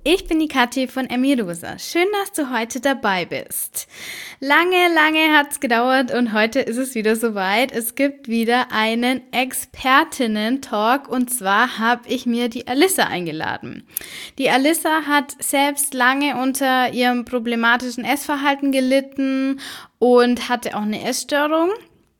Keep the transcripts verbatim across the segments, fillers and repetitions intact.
Ich bin die Kathi von Emmy Rosa. Schön, dass du heute dabei bist. Lange, lange hat's gedauert und heute ist es wieder soweit. Es gibt wieder einen Expertinnen-Talk und zwar habe ich mir die Alissa eingeladen. Die Alissa hat selbst lange unter ihrem problematischen Essverhalten gelitten und hatte auch eine Essstörung.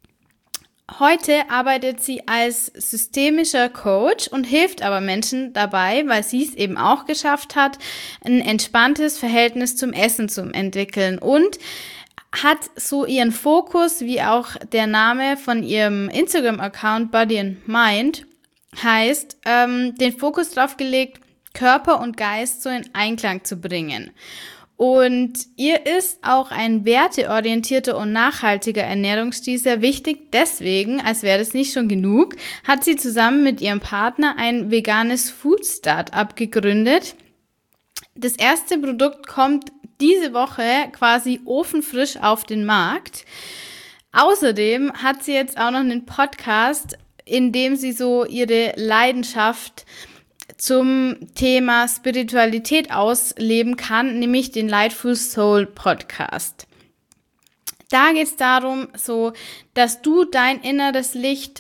Heute arbeitet sie als systemischer Coach und hilft aber Menschen dabei, weil sie es eben auch geschafft hat, ein entspanntes Verhältnis zum Essen zu entwickeln und hat so ihren Fokus, wie auch der Name von ihrem Instagram-Account Body and Mind heißt, ähm, den Fokus drauf gelegt, Körper und Geist so in Einklang zu bringen. Und ihr ist auch ein werteorientierter und nachhaltiger Ernährungsstil sehr wichtig. Deswegen, als wäre das nicht schon genug, hat sie zusammen mit ihrem Partner ein veganes Food-Startup gegründet. Das erste Produkt kommt diese Woche quasi ofenfrisch auf den Markt. Außerdem hat sie jetzt auch noch einen Podcast, in dem sie so ihre Leidenschaft zum Thema Spiritualität ausleben kann, nämlich den Lightful Soul Podcast. Da geht es darum, so, dass du dein inneres Licht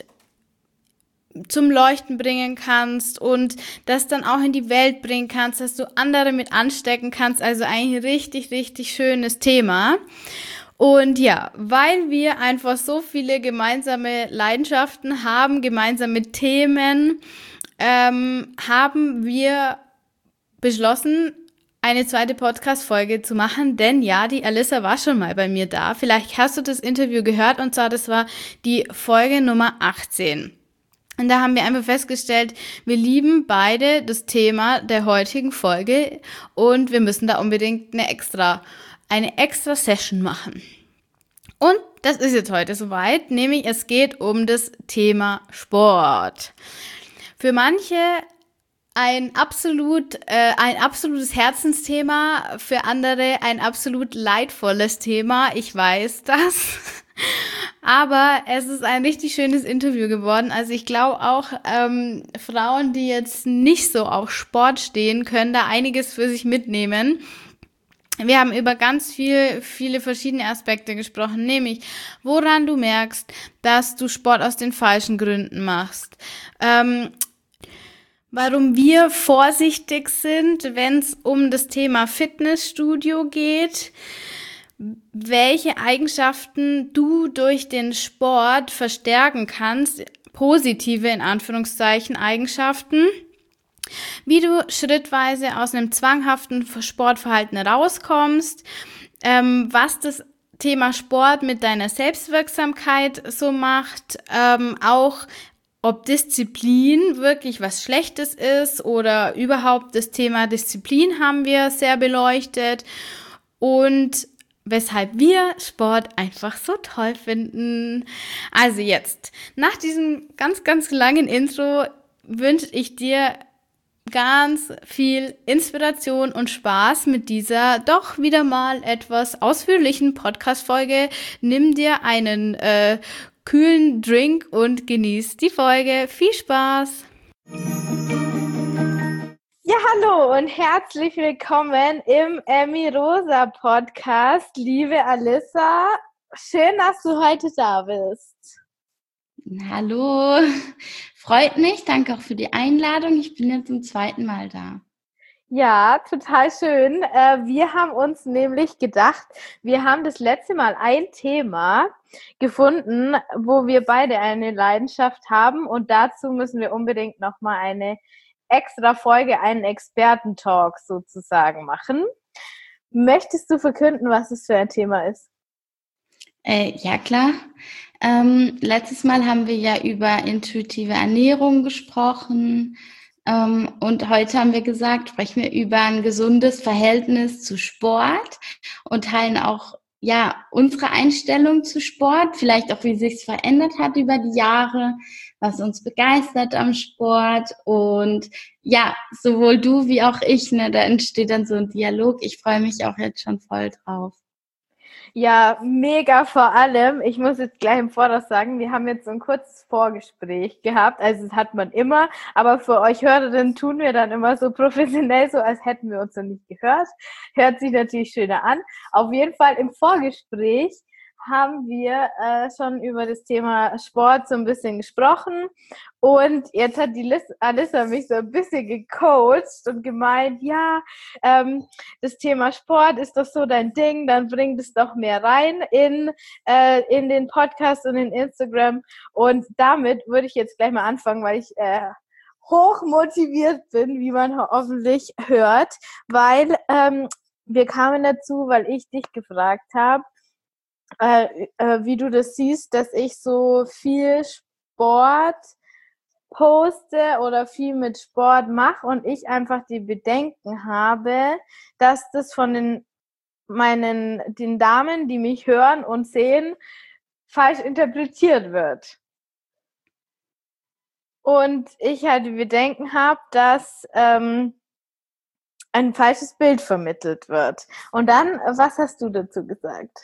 zum Leuchten bringen kannst und das dann auch in die Welt bringen kannst, dass du andere mit anstecken kannst. Also ein richtig, richtig schönes Thema. Und ja, weil wir einfach so viele gemeinsame Leidenschaften haben, gemeinsame Themen, Ähm, haben wir beschlossen, eine zweite Podcast-Folge zu machen, denn ja, die Alissa war schon mal bei mir da. Vielleicht hast du das Interview gehört und zwar, das war die Folge Nummer achtzehn. Und da haben wir einfach festgestellt, wir lieben beide das Thema der heutigen Folge und wir müssen da unbedingt eine extra, eine extra Session machen. Und das ist jetzt heute soweit, nämlich es geht um das Thema Sport. Für manche ein absolut äh, ein absolutes Herzensthema, für andere ein absolut leidvolles Thema. Ich weiß das. Aber es ist ein richtig schönes Interview geworden. Also ich glaube auch, ähm, Frauen, die jetzt nicht so auf Sport stehen, können da einiges für sich mitnehmen. Wir haben über ganz viel, viele verschiedene Aspekte gesprochen, nämlich woran du merkst, dass du Sport aus den falschen Gründen machst. Ähm, warum wir vorsichtig sind, wenn es um das Thema Fitnessstudio geht, welche Eigenschaften du durch den Sport verstärken kannst, positive in Anführungszeichen Eigenschaften, wie du schrittweise aus einem zwanghaften Sportverhalten rauskommst, ähm, was das Thema Sport mit deiner Selbstwirksamkeit so macht, ähm, auch ob Disziplin wirklich was Schlechtes ist oder überhaupt das Thema Disziplin haben wir sehr beleuchtet und weshalb wir Sport einfach so toll finden. Also jetzt, nach diesem ganz, ganz langen Intro wünsche ich dir ganz viel Inspiration und Spaß mit dieser doch wieder mal etwas ausführlichen Podcast-Folge. Nimm dir einen äh, kühlen Drink und genieß die Folge. Viel Spaß! Ja, hallo und herzlich willkommen im Emmy Rosa Podcast, liebe Alissa. Schön, dass du heute da bist. Hallo, freut mich. Danke auch für die Einladung. Ich bin jetzt zum zweiten Mal da. Ja, total schön. Wir haben uns nämlich gedacht, wir haben das letzte Mal ein Thema gefunden, wo wir beide eine Leidenschaft haben und dazu müssen wir unbedingt nochmal eine extra Folge, einen Experten-Talk sozusagen machen. Möchtest du verkünden, was es für ein Thema ist? Äh, ja, klar. Ähm, letztes Mal haben wir ja über intuitive Ernährung gesprochen ähm, und heute haben wir gesagt, sprechen wir über ein gesundes Verhältnis zu Sport und teilen auch ja unsere Einstellung zu Sport, vielleicht auch wie sich es verändert hat über die Jahre, was uns begeistert am Sport und ja, sowohl du wie auch ich, ne, da entsteht dann so ein Dialog. Ich freue mich auch jetzt schon voll drauf. Ja, mega vor allem. Ich muss jetzt gleich im Voraus sagen, wir haben jetzt so ein kurzes Vorgespräch gehabt. Also das hat man immer, aber für euch Hörerinnen tun wir dann immer so professionell, so als hätten wir uns noch nicht gehört. Hört sich natürlich schöner an. Auf jeden Fall im Vorgespräch haben wir äh, schon über das Thema Sport so ein bisschen gesprochen. Und jetzt hat die Liz, Alissa mich so ein bisschen gecoacht und gemeint, ja, ähm, das Thema Sport ist doch so dein Ding, dann bring das doch mehr rein in, äh, in den Podcast und in Instagram. Und damit würde ich jetzt gleich mal anfangen, weil ich äh, hoch motiviert bin, wie man hoffentlich hört, weil ähm, wir kamen dazu, weil ich dich gefragt habe, äh, äh, wie du das siehst, dass ich so viel Sport poste oder viel mit Sport mache und ich einfach die Bedenken habe, dass das von den meinen den Damen, die mich hören und sehen, falsch interpretiert wird. Und ich halt die Bedenken habe, dass ähm, ein falsches Bild vermittelt wird. Und dann, was hast du dazu gesagt?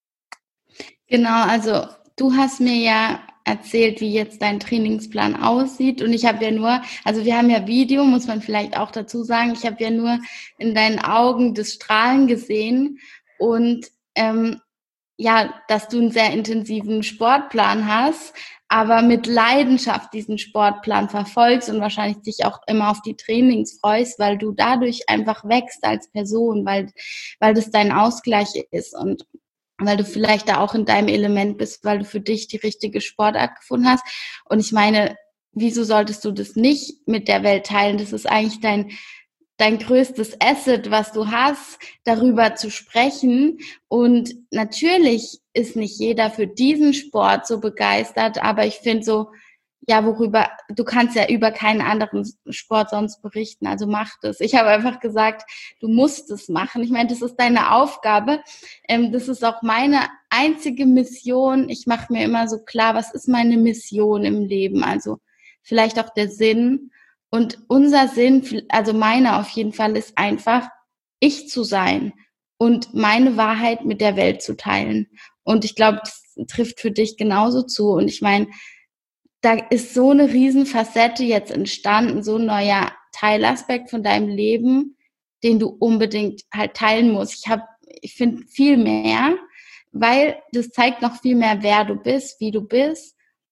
Genau, also du hast mir ja erzählt, wie jetzt dein Trainingsplan aussieht und ich habe ja nur, also wir haben ja Video, muss man vielleicht auch dazu sagen, ich habe ja nur in deinen Augen das Strahlen gesehen und ähm, ja, dass du einen sehr intensiven Sportplan hast, aber mit Leidenschaft diesen Sportplan verfolgst und wahrscheinlich dich auch immer auf die Trainings freust, weil du dadurch einfach wächst als Person, weil, weil das dein Ausgleich ist und weil du vielleicht da auch in deinem Element bist, weil du für dich die richtige Sportart gefunden hast. Und ich meine, wieso solltest du das nicht mit der Welt teilen? Das ist eigentlich dein, dein größtes Asset, was du hast, darüber zu sprechen. Und natürlich ist nicht jeder für diesen Sport so begeistert, aber ich finde so, ja, worüber, du kannst ja über keinen anderen Sport sonst berichten, also mach das. Ich habe einfach gesagt, du musst es machen. Ich meine, das ist deine Aufgabe. Ähm, das ist auch meine einzige Mission. Ich mache mir immer so klar, was ist meine Mission im Leben? Also vielleicht auch der Sinn. Und unser Sinn, also meiner auf jeden Fall, ist einfach, ich zu sein und meine Wahrheit mit der Welt zu teilen. Und ich glaube, das trifft für dich genauso zu. Und ich meine, da ist so eine Riesenfacette jetzt entstanden, so ein neuer Teilaspekt von deinem Leben, den du unbedingt halt teilen musst. Ich habe, ich finde viel mehr, weil das zeigt noch viel mehr, wer du bist, wie du bist.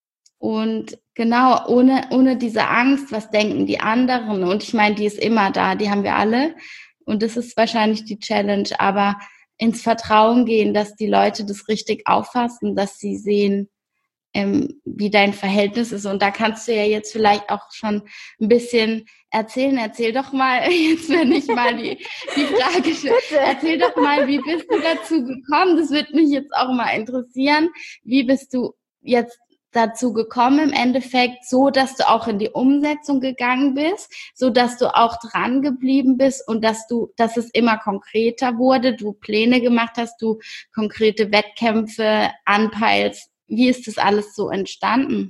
Und genau, ohne, ohne diese Angst, was denken die anderen? Und ich meine, die ist immer da, die haben wir alle. Und das ist wahrscheinlich die Challenge, aber ins Vertrauen gehen, dass die Leute das richtig auffassen, dass sie sehen, ähm, wie dein Verhältnis ist. Und da kannst du ja jetzt vielleicht auch schon ein bisschen erzählen. Erzähl doch mal, jetzt wenn ich mal die, die Frage stelle, erzähl doch mal, wie bist du dazu gekommen? Das würde mich jetzt auch mal interessieren. Wie bist du jetzt dazu gekommen im Endeffekt, so dass du auch in die Umsetzung gegangen bist, so dass du auch dran geblieben bist und dass du, dass es immer konkreter wurde, du Pläne gemacht hast, du konkrete Wettkämpfe anpeilst. Wie ist das alles so entstanden?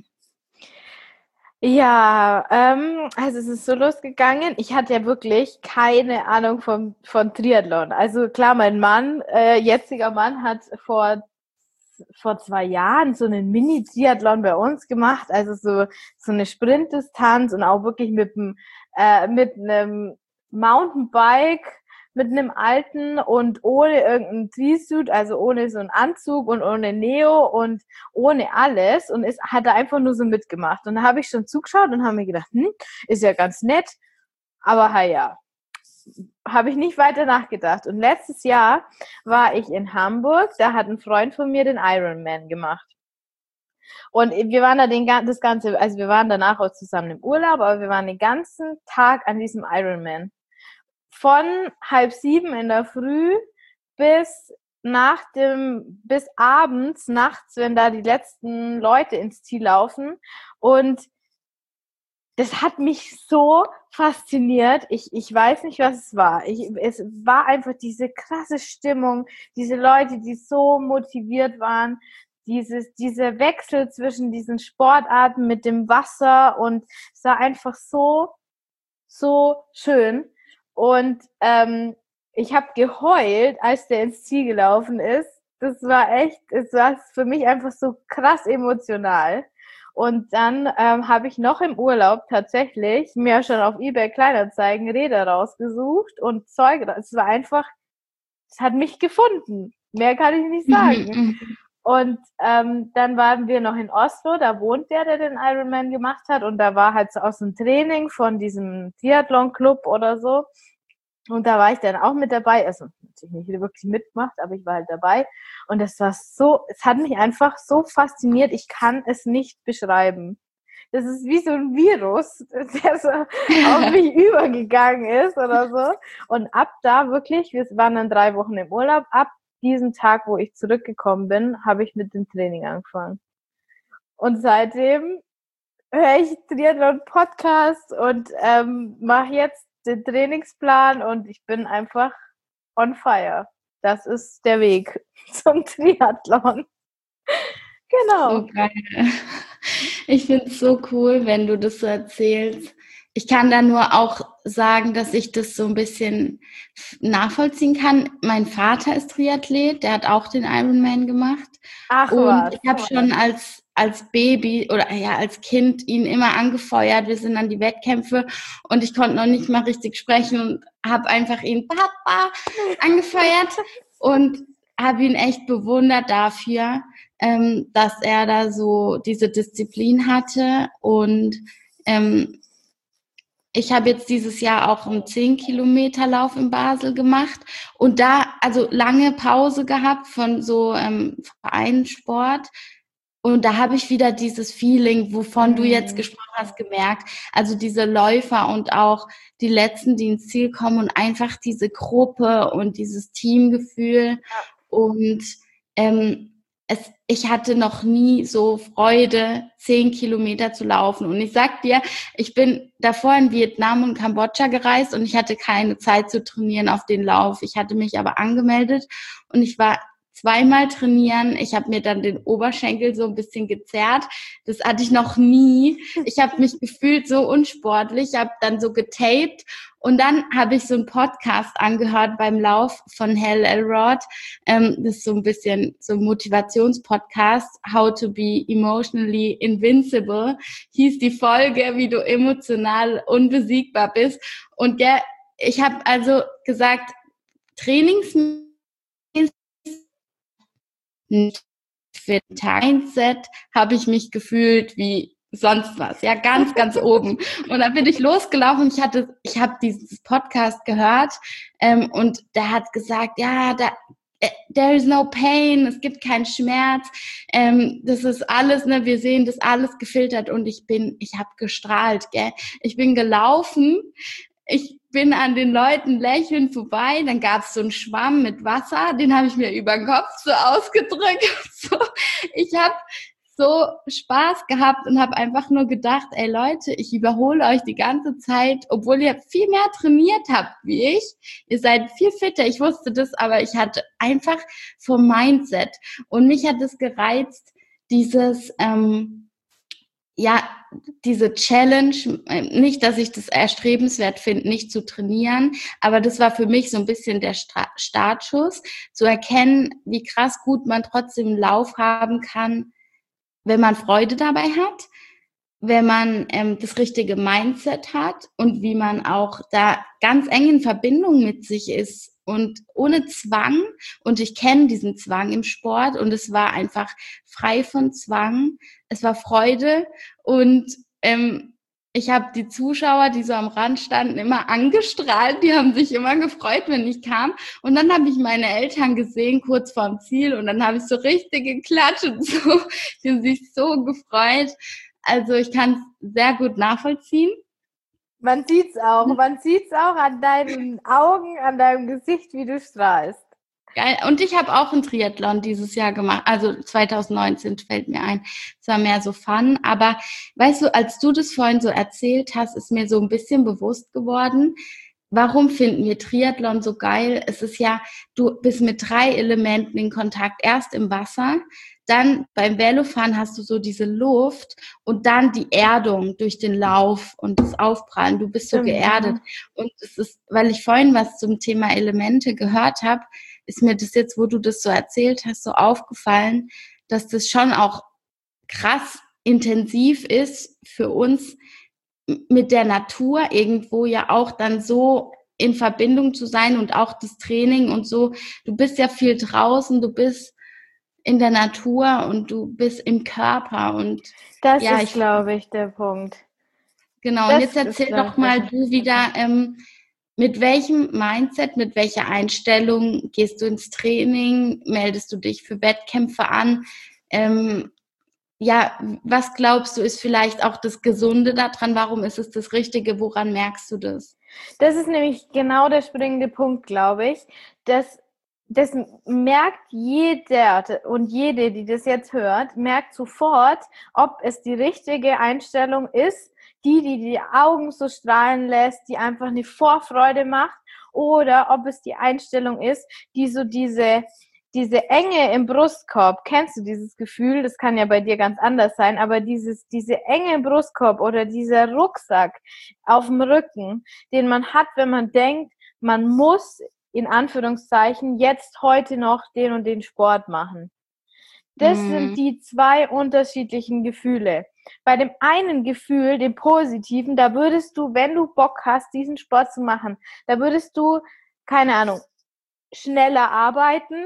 Ja, ähm, also es ist so losgegangen. Ich hatte ja wirklich keine Ahnung vom, von Triathlon. Also klar, mein Mann, äh, jetziger Mann, hat vor vor zwei Jahren so einen Mini-Triathlon bei uns gemacht, also so so eine Sprintdistanz und auch wirklich mit dem äh, mit einem Mountainbike, mit einem alten und ohne irgendeinen Tri-Suit, also ohne so einen Anzug und ohne Neo und ohne alles und ist hat da einfach nur so mitgemacht. Und da habe ich schon zugeschaut und habe mir gedacht, hm, ist ja ganz nett, aber ha ja, habe ich nicht weiter nachgedacht. Und letztes Jahr war ich in Hamburg, da hat ein Freund von mir den Ironman gemacht. Und wir waren da den das ganze, also wir waren danach auch zusammen im Urlaub, aber wir waren den ganzen Tag an diesem Ironman. Von halb sieben in der Früh bis nach dem, bis abends, nachts, wenn da die letzten Leute ins Ziel laufen. Und das hat mich so fasziniert. Ich, ich weiß nicht, was es war. Ich, es war einfach diese krasse Stimmung, diese Leute, die so motiviert waren, dieses, dieser Wechsel zwischen diesen Sportarten mit dem Wasser und es war einfach so, so schön. Und ähm, ich habe geheult, als der ins Ziel gelaufen ist. das war echt, es war für mich einfach so krass emotional. Und dann ähm, habe ich noch im Urlaub tatsächlich mir schon auf eBay Kleinanzeigen Räder rausgesucht und Zeug. Es war einfach, es hat mich gefunden. Mehr kann ich nicht sagen. Mhm. Und ähm, dann waren wir noch in Oslo, da wohnt der, der den Ironman gemacht hat. Und da war halt so aus dem Training von diesem Triathlon-Club oder so. Und da war ich dann auch mit dabei. Also natürlich nicht wirklich mitgemacht, aber ich war halt dabei. Und es war so, es hat mich einfach so fasziniert. Ich kann es nicht beschreiben. Das ist wie so ein Virus, der so auf mich übergegangen ist oder so. Und ab da wirklich, wir waren dann drei Wochen im Urlaub, ab diesem Tag, wo ich zurückgekommen bin, habe ich mit dem Training angefangen. Und seitdem höre ich Triathlon-Podcast und ähm, mache jetzt den Trainingsplan und ich bin einfach on fire. Das ist der Weg zum Triathlon. Genau. So geil. Ich finde es so cool, wenn du das so erzählst. Ich kann da nur auch sagen, dass ich das so ein bisschen nachvollziehen kann. Mein Vater ist Triathlet, der hat auch den Ironman gemacht. Ach und was. ich habe schon als als Baby oder ja als Kind ihn immer angefeuert. Wir sind an die Wettkämpfe und ich konnte noch nicht mal richtig sprechen und habe einfach ihn Papa angefeuert und habe ihn echt bewundert dafür, ähm, dass er da so diese Disziplin hatte. Und ähm, ich habe jetzt dieses Jahr auch einen zehn Kilometer Lauf in Basel gemacht und da also lange Pause gehabt von so ähm, Vereinssport. Und da habe ich wieder dieses Feeling, wovon du jetzt gesprochen hast, gemerkt. Also diese Läufer und auch die Letzten, die ins Ziel kommen und einfach diese Gruppe und dieses Teamgefühl. Ja. Und ähm, es, ich hatte noch nie so Freude, zehn Kilometer zu laufen. Und ich sag dir, ich bin davor in Vietnam und Kambodscha gereist und ich hatte keine Zeit zu trainieren auf den Lauf. Ich hatte mich aber angemeldet und ich war zweimal trainieren. Ich habe mir dann den Oberschenkel so ein bisschen gezerrt. Das hatte ich noch nie. Ich habe mich gefühlt so unsportlich. Ich habe dann so getaped und dann habe ich so einen Podcast angehört beim Lauf von Hal Elrod. Ähm, das ist so ein bisschen so ein Motivationspodcast. How to be emotionally invincible hieß die Folge, wie du emotional unbesiegbar bist. Und der, ich habe also gesagt, Trainings nicht für den Tag. Mindset habe ich mich gefühlt wie sonst was, ja, ganz, ganz oben. Und dann bin ich losgelaufen. Ich hatte, ich habe dieses Podcast gehört ähm, und der hat gesagt, ja, da, there is no pain, es gibt keinen Schmerz. Ähm, das ist alles, ne, wir sehen das alles gefiltert und ich bin, ich habe gestrahlt, gell. Ich bin gelaufen. Ich bin an den Leuten lächelnd vorbei, dann gab es so einen Schwamm mit Wasser, den habe ich mir über den Kopf so ausgedrückt. So. Ich habe so Spaß gehabt und habe einfach nur gedacht, ey Leute, ich überhole euch die ganze Zeit, obwohl ihr viel mehr trainiert habt wie ich. Ihr seid viel fitter, ich wusste das, aber ich hatte einfach vom Mindset. Und mich hat es gereizt, dieses... Ähm, ja, diese Challenge, nicht, dass ich das erstrebenswert finde, nicht zu trainieren, aber das war für mich so ein bisschen der Stra- Startschuss, zu erkennen, wie krass gut man trotzdem einen Lauf haben kann, wenn man Freude dabei hat, wenn man ähm, das richtige Mindset hat und wie man auch da ganz eng in Verbindung mit sich ist und ohne Zwang. Und ich kenne diesen Zwang im Sport und es war einfach frei von Zwang. Es war Freude und ähm, ich habe die Zuschauer, die so am Rand standen, immer angestrahlt. Die haben sich immer gefreut, wenn ich kam. Und dann habe ich meine Eltern gesehen, kurz vorm Ziel. Und dann habe ich so richtig geklatscht und so. Die haben sich so gefreut. Also ich kann es sehr gut nachvollziehen. Man sieht's auch. Man sieht's auch an deinen Augen, an deinem Gesicht, wie du strahlst. Geil. Und ich habe auch einen Triathlon dieses Jahr gemacht. Also zwanzig neunzehn fällt mir ein. Es war mehr so Fun. Aber weißt du, als du das vorhin so erzählt hast, ist mir so ein bisschen bewusst geworden, warum finden wir Triathlon so geil? Es ist ja, du bist mit drei Elementen in Kontakt. Erst im Wasser, dann beim Velofahren hast du so diese Luft und dann die Erdung durch den Lauf und das Aufprallen. Du bist so Stimmt, geerdet. ja. Und es ist, weil ich vorhin was zum Thema Elemente gehört habe, ist mir das jetzt, wo du das so erzählt hast, so aufgefallen, dass das schon auch krass intensiv ist für uns, mit der Natur irgendwo ja auch dann so in Verbindung zu sein und auch das Training und so. Du bist ja viel draußen, du bist in der Natur und du bist im Körper und das ja, ist, ich glaube ich, der Punkt. Genau, das und jetzt erzähl doch mal du wieder, ähm, mit welchem Mindset, mit welcher Einstellung gehst du ins Training, meldest du dich für Wettkämpfe an? Ähm, ja, was glaubst du, ist vielleicht auch das Gesunde daran? Warum ist es das Richtige? Woran merkst du das? Das ist nämlich genau der springende Punkt, glaube ich. Das, das merkt jeder und jede, die das jetzt hört, merkt sofort, ob es die richtige Einstellung ist, die, die die Augen so strahlen lässt, die einfach eine Vorfreude macht, oder ob es die Einstellung ist, die so diese diese Enge im Brustkorb, kennst du dieses Gefühl? Das kann ja bei dir ganz anders sein, aber dieses, diese Enge im Brustkorb oder dieser Rucksack auf dem Rücken, den man hat, wenn man denkt, man muss in Anführungszeichen jetzt heute noch den und den Sport machen. Das Mhm. sind die zwei unterschiedlichen Gefühle. Bei dem einen Gefühl, dem positiven, da würdest du, wenn du Bock hast, diesen Sport zu machen, da würdest du, keine Ahnung, schneller arbeiten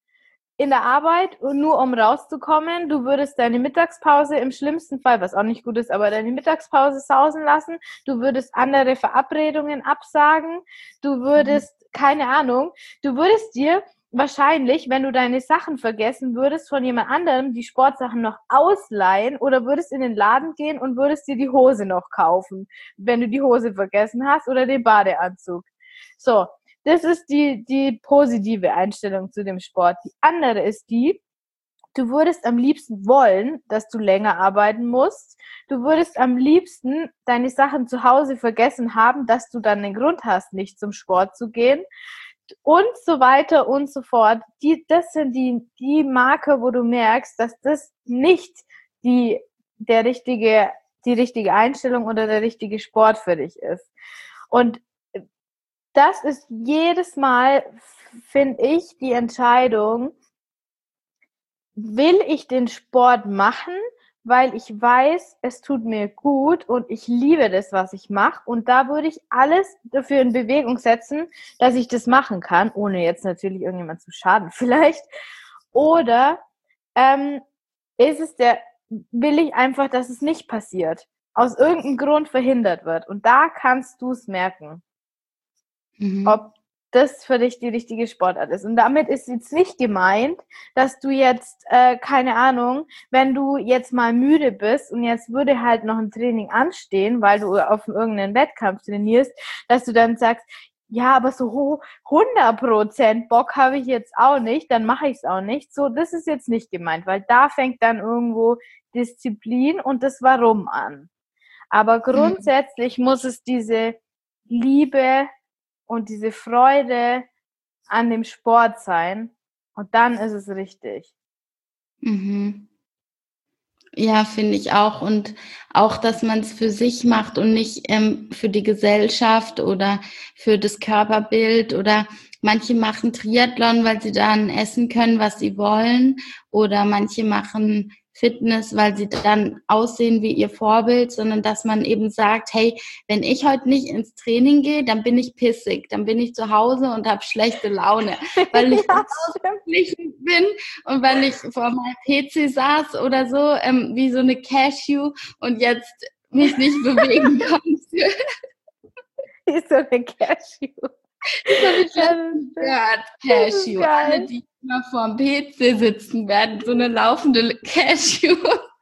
in der Arbeit, nur um rauszukommen. Du würdest deine Mittagspause im schlimmsten Fall, was auch nicht gut ist, aber deine Mittagspause sausen lassen. Du würdest andere Verabredungen absagen. Du würdest, mhm. keine Ahnung, du würdest dir wahrscheinlich, wenn du deine Sachen vergessen würdest, von jemand anderem die Sportsachen noch ausleihen oder würdest in den Laden gehen und würdest dir die Hose noch kaufen, wenn du die Hose vergessen hast oder den Badeanzug. So, das ist die, die positive Einstellung zu dem Sport. Die andere ist die, du würdest am liebsten wollen, dass du länger arbeiten musst. Du würdest am liebsten deine Sachen zu Hause vergessen haben, dass du dann den Grund hast, nicht zum Sport zu gehen. Und so weiter und so fort. Die, das sind die, die Marker, wo du merkst, dass das nicht die, der richtige, die richtige Einstellung oder der richtige Sport für dich ist. Und das ist jedes Mal, finde ich, die Entscheidung, will ich den Sport machen, weil ich weiß, es tut mir gut und ich liebe das, was ich mache. Und da würde ich alles dafür in Bewegung setzen, dass ich das machen kann, ohne jetzt natürlich irgendjemand zu schaden vielleicht. Oder ähm, ist es der, will ich einfach, dass es nicht passiert, aus irgendeinem Grund verhindert wird. Und da kannst du es merken. Mhm. Ob das für dich die richtige Sportart ist. Und damit ist jetzt nicht gemeint, dass du jetzt, äh, keine Ahnung, wenn du jetzt mal müde bist und jetzt würde halt noch ein Training anstehen, weil du auf irgendeinen Wettkampf trainierst, dass du dann sagst, ja, aber so hundert Prozent Bock habe ich jetzt auch nicht, dann mache ich es auch nicht. So, das ist jetzt nicht gemeint, weil da fängt dann irgendwo Disziplin und das Warum an. Aber grundsätzlich mhm. muss es diese Liebe und diese Freude an dem Sport sein. Und dann ist es richtig. Mhm. Ja, finde ich auch. Und auch, dass man es für sich macht und nicht ähm, für die Gesellschaft oder für das Körperbild. Oder manche machen Triathlon, weil sie dann essen können, was sie wollen. Oder manche machen Fitness, weil sie dann aussehen wie ihr Vorbild, sondern dass man eben sagt, hey, wenn ich heute nicht ins Training gehe, dann bin ich pissig, dann bin ich zu Hause und habe schlechte Laune, weil ich ja, ausgeglichen bin und weil ich vor meinem P C saß oder so, ähm, wie so eine Cashew und jetzt mich nicht bewegen konnte. Wie so eine Cashew. Das habe ich letztens gehört, Cashew. Alle, die immer vor dem P C sitzen, werden so eine laufende Cashew.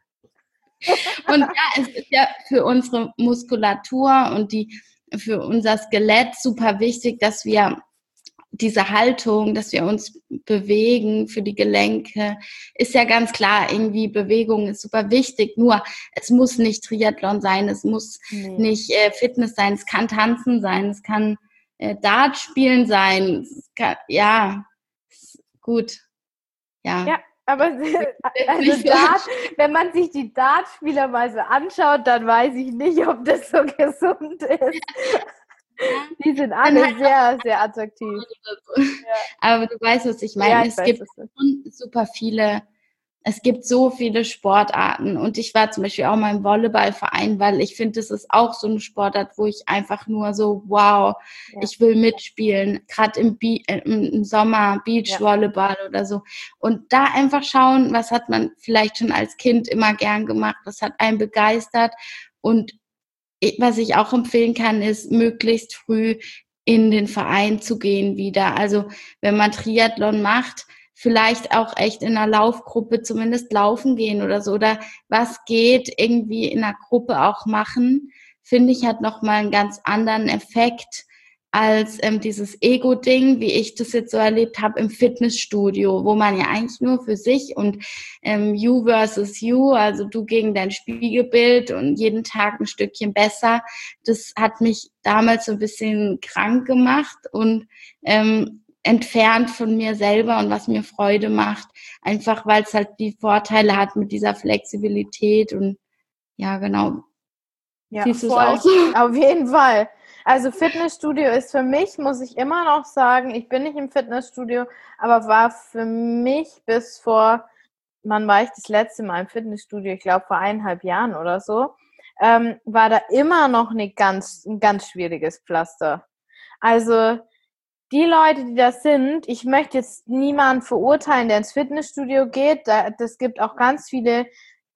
Und ja, es ist ja für unsere Muskulatur und die für unser Skelett super wichtig, dass wir diese Haltung, dass wir uns bewegen für die Gelenke, ist ja ganz klar, irgendwie Bewegung ist super wichtig, nur es muss nicht Triathlon sein, es muss nee. nicht äh, Fitness sein, es kann Tanzen sein, es kann äh, Dart spielen sein, es kann, ja, gut, ja. Ja. Aber also Dart, wenn man sich die Dartspieler mal so anschaut, dann weiß ich nicht, ob das so gesund ist. Die sind Dann alle halt sehr, sehr attraktiv. so. Aber du weißt, was ich meine. Ja, ich es weiß, gibt was du- schon super viele, es gibt so viele Sportarten. Und ich war zum Beispiel auch mal im Volleyballverein, weil ich finde, das ist auch so eine Sportart, wo ich einfach nur so, wow, Ja. ich will mitspielen. Gerade im, Be- äh, im Sommer, Beachvolleyball oder so. Und da einfach schauen, was hat man vielleicht schon als Kind immer gern gemacht, was hat einen begeistert. Und ich- was ich auch empfehlen kann, ist möglichst früh in den Verein zu gehen wieder. Also wenn man Triathlon macht, vielleicht auch echt in einer Laufgruppe zumindest laufen gehen oder so. Oder was geht, irgendwie in einer Gruppe auch machen, finde ich, hat nochmal einen ganz anderen Effekt als ähm, dieses Ego-Ding, wie ich das jetzt so erlebt habe im Fitnessstudio, wo man ja eigentlich nur für sich und ähm, you versus you, also du gegen dein Spiegelbild und jeden Tag ein Stückchen besser. Das hat mich damals so ein bisschen krank gemacht und ähm, entfernt von mir selber und was mir Freude macht, einfach weil es halt die Vorteile hat mit dieser Flexibilität und ja, genau. Ja, Siehst du es voll. auch so? Auf jeden Fall. Also Fitnessstudio ist für mich, muss ich immer noch sagen, ich bin nicht im Fitnessstudio, aber war für mich bis vor, wann war ich das letzte Mal im Fitnessstudio? Ich glaube vor eineinhalb Jahren oder so, ähm, war da immer noch eine ganz, ein ganz schwieriges Pflaster. Also die Leute, die das sind, ich möchte jetzt niemanden verurteilen, der ins Fitnessstudio geht. Da, das gibt auch ganz viele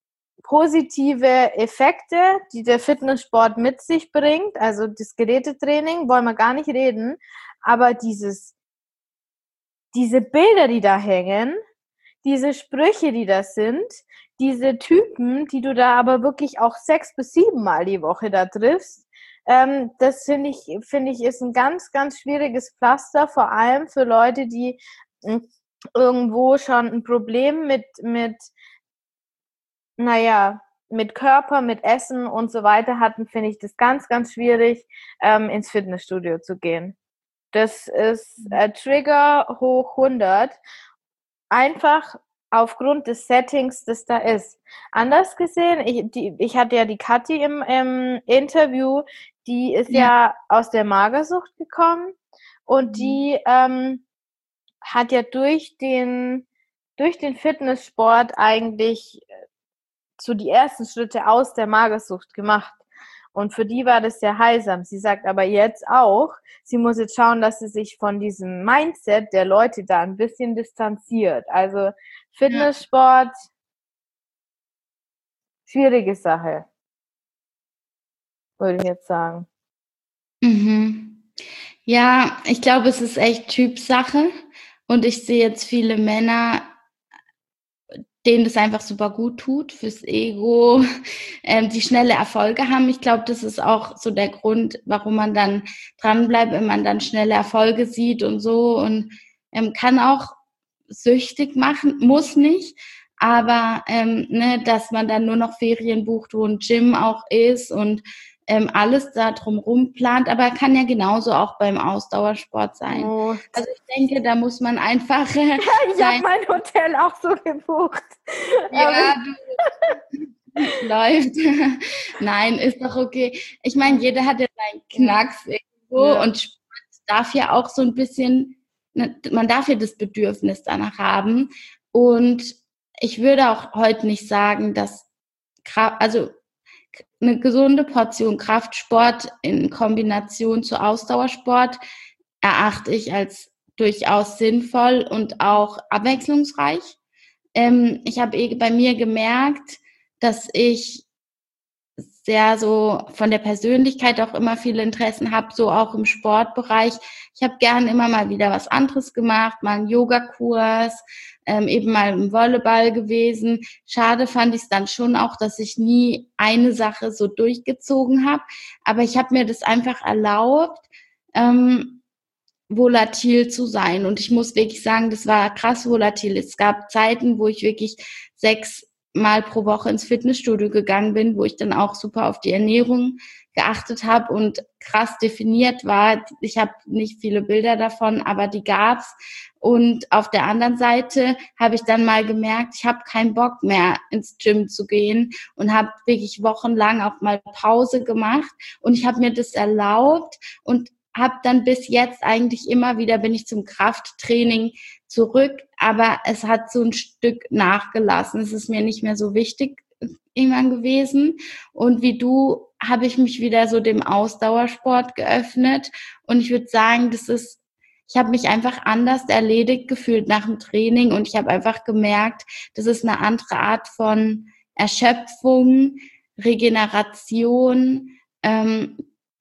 positive Effekte, die der Fitnesssport mit sich bringt. Also das Gerätetraining wollen wir gar nicht reden. Aber dieses, diese Bilder, die da hängen, diese Sprüche, die da sind, diese Typen, die du da aber wirklich auch sechs bis sieben Mal die Woche da triffst, ähm, das finde ich, finde ich, ist ein ganz, ganz schwieriges Pflaster, vor allem für Leute, die mh, irgendwo schon ein Problem mit, mit, naja, mit Körper, mit Essen und so weiter hatten, finde ich das ganz, ganz schwierig, ähm, ins Fitnessstudio zu gehen. Das ist äh, Trigger hoch hundert. Einfach aufgrund des Settings, das da ist. Anders gesehen, ich, die, ich hatte ja die Kathi im, im Interview, die ist ja. ja aus der Magersucht gekommen und die ähm, hat ja durch den, durch den Fitnesssport eigentlich so die ersten Schritte aus der Magersucht gemacht. Und für die war das sehr heilsam. Sie sagt aber jetzt auch, sie muss jetzt schauen, dass sie sich von diesem Mindset der Leute da ein bisschen distanziert. Also Fitnesssport, schwierige Sache, würde ich jetzt sagen. Mhm. Ja, ich glaube, es ist echt Typsache. Und ich sehe jetzt viele Männer, denen das einfach super gut tut, fürs Ego, ähm, die schnelle Erfolge haben. Ich glaube, das ist auch so der Grund, warum man dann dranbleibt, wenn man dann schnelle Erfolge sieht und so. Und ähm, kann auch süchtig machen, muss nicht. Aber ähm, ne, dass man dann nur noch Ferien bucht, wo ein Gym auch ist und ähm, alles da drumherum plant, aber kann ja genauso auch beim Ausdauersport sein. Oh. Also ich denke, da muss man einfach äh, ich habe mein Hotel auch so gebucht. ja, du, läuft. Nein, ist doch okay. Ich meine, jeder hat ja seinen Knacks irgendwo ja. Und Sport darf ja auch so ein bisschen, man darf ja das Bedürfnis danach haben. Und ich würde auch heute nicht sagen, dass, also eine gesunde Portion Kraftsport in Kombination zu Ausdauersport erachte ich als durchaus sinnvoll und auch abwechslungsreich. Ähm, ich habe eh bei mir gemerkt, dass ich sehr so von der Persönlichkeit auch immer viele Interessen habe, so auch im Sportbereich. Ich habe gern immer mal wieder was anderes gemacht, mal einen Yogakurs, ähm, eben mal im Volleyball gewesen. Schade fand ich es dann schon auch, dass ich nie eine Sache so durchgezogen habe. Aber ich habe mir das einfach erlaubt, ähm, volatil zu sein. Und ich muss wirklich sagen, das war krass volatil. Es gab Zeiten, wo ich wirklich sechs Mal pro Woche ins Fitnessstudio gegangen bin, wo ich dann auch super auf die Ernährung geachtet habe und krass definiert war. Ich habe nicht viele Bilder davon, aber die gab's. Und auf der anderen Seite habe ich dann mal gemerkt, ich habe keinen Bock mehr ins Gym zu gehen und habe wirklich wochenlang auch mal Pause gemacht. Und ich habe mir das erlaubt und habe dann bis jetzt eigentlich immer wieder, bin ich zum Krafttraining zurück, aber es hat so ein Stück nachgelassen. Es ist mir nicht mehr so wichtig irgendwann gewesen. Und wie du habe ich mich wieder so dem Ausdauersport geöffnet. Und ich würde sagen, das ist, ich habe mich einfach anders erledigt gefühlt nach dem Training und ich habe einfach gemerkt, das ist eine andere Art von Erschöpfung, Regeneration, ähm,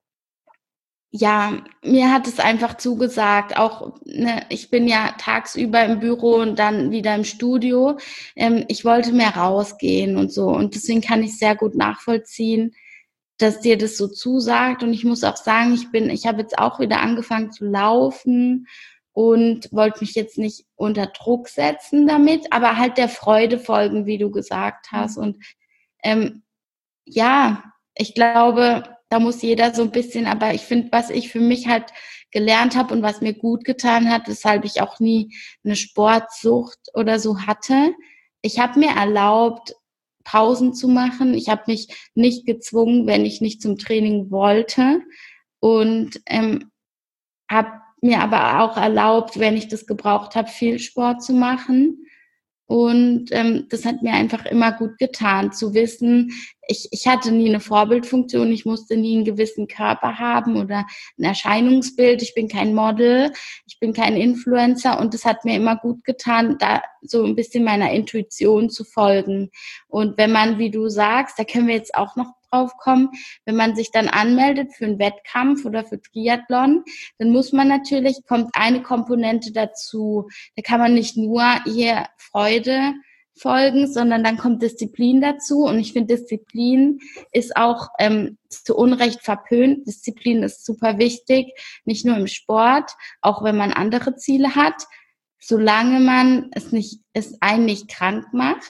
ja, mir hat es einfach zugesagt, auch, ne, ich bin ja tagsüber im Büro und dann wieder im Studio. Ähm, ich wollte mehr rausgehen und so. Und deswegen kann ich sehr gut nachvollziehen, dass dir das so zusagt. Und ich muss auch sagen, ich bin, ich habe jetzt auch wieder angefangen zu laufen und wollte mich jetzt nicht unter Druck setzen damit, aber halt der Freude folgen, wie du gesagt hast. Und ähm, ja, ich glaube, da muss jeder so ein bisschen, aber ich finde, was ich für mich halt gelernt habe und was mir gut getan hat, weshalb ich auch nie eine Sportsucht oder so hatte. Ich habe mir erlaubt, Pausen zu machen. Ich habe mich nicht gezwungen, wenn ich nicht zum Training wollte und ähm, habe mir aber auch erlaubt, wenn ich das gebraucht habe, viel Sport zu machen. Und ähm, das hat mir einfach immer gut getan, zu wissen, ich, ich hatte nie eine Vorbildfunktion, ich musste nie einen gewissen Körper haben oder ein Erscheinungsbild, ich bin kein Model, ich bin kein Influencer und das hat mir immer gut getan, da so ein bisschen meiner Intuition zu folgen. Und wenn man, wie du sagst, da können wir jetzt auch noch drauf kommen, wenn man sich dann anmeldet für einen Wettkampf oder für Triathlon, dann muss man natürlich, kommt eine Komponente dazu, da kann man nicht nur hier Freude folgen, sondern dann kommt Disziplin dazu. Und ich finde, Disziplin ist auch ähm, zu Unrecht verpönt. Disziplin ist super wichtig, nicht nur im Sport, auch wenn man andere Ziele hat, solange man es nicht, es einen nicht krank macht.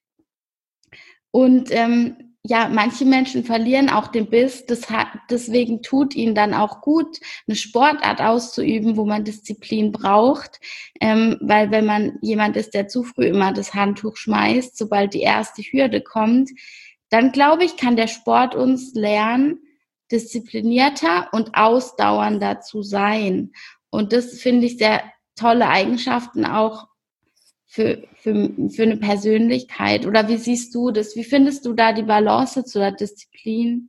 Und ähm, ja, manche Menschen verlieren auch den Biss, das hat, deswegen tut ihnen dann auch gut, eine Sportart auszuüben, wo man Disziplin braucht, ähm, weil wenn man jemand ist, der zu früh immer das Handtuch schmeißt, sobald die erste Hürde kommt, dann glaube ich, kann der Sport uns lernen, disziplinierter und ausdauernder zu sein. Und das finde ich sehr tolle Eigenschaften auch für, für, für eine Persönlichkeit? Oder wie siehst du das? Wie findest du da die Balance zu der Disziplin?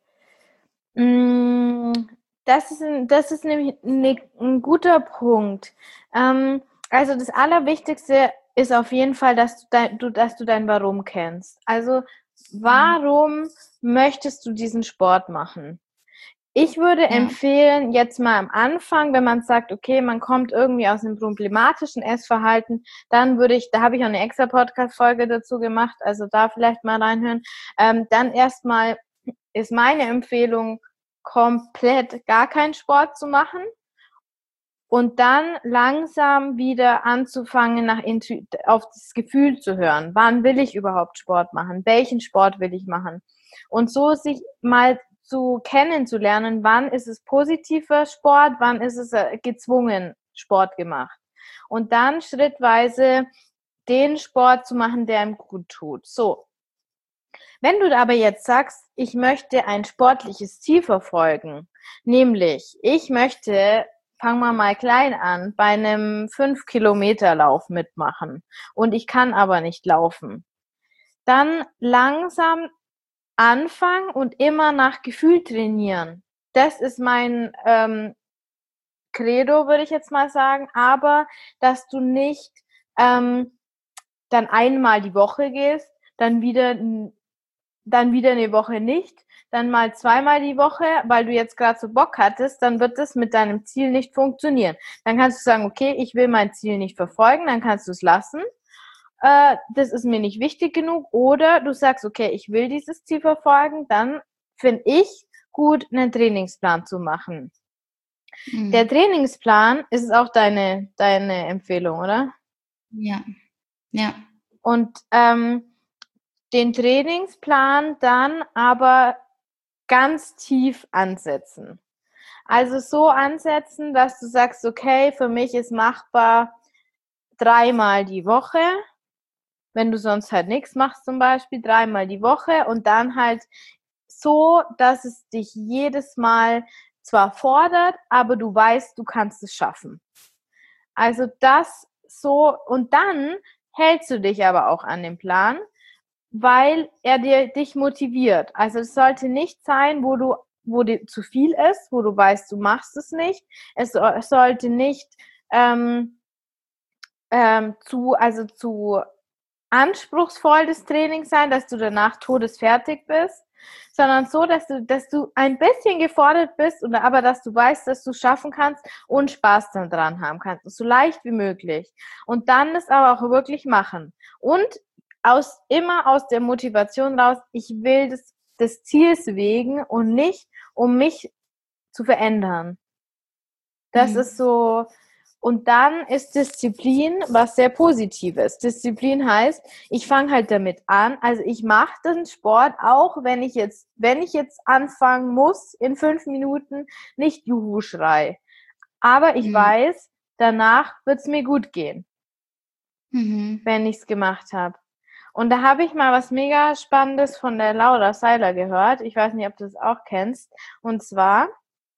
Das ist, ein, das ist nämlich ein, ein guter Punkt. Ähm, also das Allerwichtigste ist auf jeden Fall, dass du dein, du, dass du dein Warum kennst. Also warum möchtest du diesen Sport machen? Ich würde ja. empfehlen, jetzt mal am Anfang, wenn man sagt, okay, man kommt irgendwie aus einem problematischen Essverhalten, dann würde ich, da habe ich auch eine extra Podcast-Folge dazu gemacht, also da vielleicht mal reinhören. Ähm, dann erstmal ist meine Empfehlung, komplett gar keinen Sport zu machen und dann langsam wieder anzufangen, nach Intu- auf das Gefühl zu hören. Wann will ich überhaupt Sport machen? Welchen Sport will ich machen? Und so sich mal zu kennenzulernen, wann ist es positiver Sport, wann ist es gezwungen Sport gemacht. Und dann schrittweise den Sport zu machen, der ihm gut tut. So. Wenn du aber jetzt sagst, ich möchte ein sportliches Ziel verfolgen, nämlich ich möchte, fangen wir mal klein an, bei einem fünf Kilometer Lauf mitmachen und ich kann aber nicht laufen, dann langsam anfangen und immer nach Gefühl trainieren. Das ist mein ähm, Credo, würde ich jetzt mal sagen, aber dass du nicht ähm, dann einmal die Woche gehst, dann wieder dann wieder eine Woche nicht, dann mal zweimal die Woche, weil du jetzt gerade so Bock hattest, dann wird das mit deinem Ziel nicht funktionieren. Dann kannst du sagen, okay, ich will mein Ziel nicht verfolgen, dann kannst du es lassen. Äh, das ist mir nicht wichtig genug. Oder du sagst, okay, ich will dieses Ziel verfolgen, dann finde ich gut, einen Trainingsplan zu machen. Mhm. Der Trainingsplan ist auch deine, deine Empfehlung, oder? Ja, ja. Und ähm, den Trainingsplan dann aber ganz tief ansetzen. Also so ansetzen, dass du sagst, okay, für mich ist machbar dreimal die Woche, wenn du sonst halt nichts machst zum Beispiel, dreimal die Woche und dann halt so, dass es dich jedes Mal zwar fordert, aber du weißt, du kannst es schaffen. Also das so, und dann hältst du dich aber auch an den Plan, weil er dir dich motiviert. Also es sollte nicht sein, wo du wo dir zu viel ist, wo du weißt, du machst es nicht. Es, es sollte nicht ähm, ähm, zu also zu anspruchsvoll das Training sein, dass du danach todesfertig bist, sondern so, dass du dass du ein bisschen gefordert bist, oder aber dass du weißt, dass du es schaffen kannst und Spaß daran haben kannst, so leicht wie möglich. Und dann es aber auch wirklich machen. Und aus immer aus der Motivation raus, ich will das des Ziels wegen und nicht, um mich zu verändern. Das Mhm. ist so, und dann ist Disziplin was sehr Positives. Disziplin heißt, ich fange halt damit an, also ich mache den Sport auch, wenn ich jetzt, wenn ich jetzt anfangen muss, in fünf Minuten, nicht Juhu schrei. Aber ich Mhm. weiß, danach wird's mir gut gehen, Mhm. wenn ich's gemacht habe. Und da habe ich mal was mega Spannendes von der Laura Seiler gehört. Ich weiß nicht, ob du das auch kennst. Und zwar,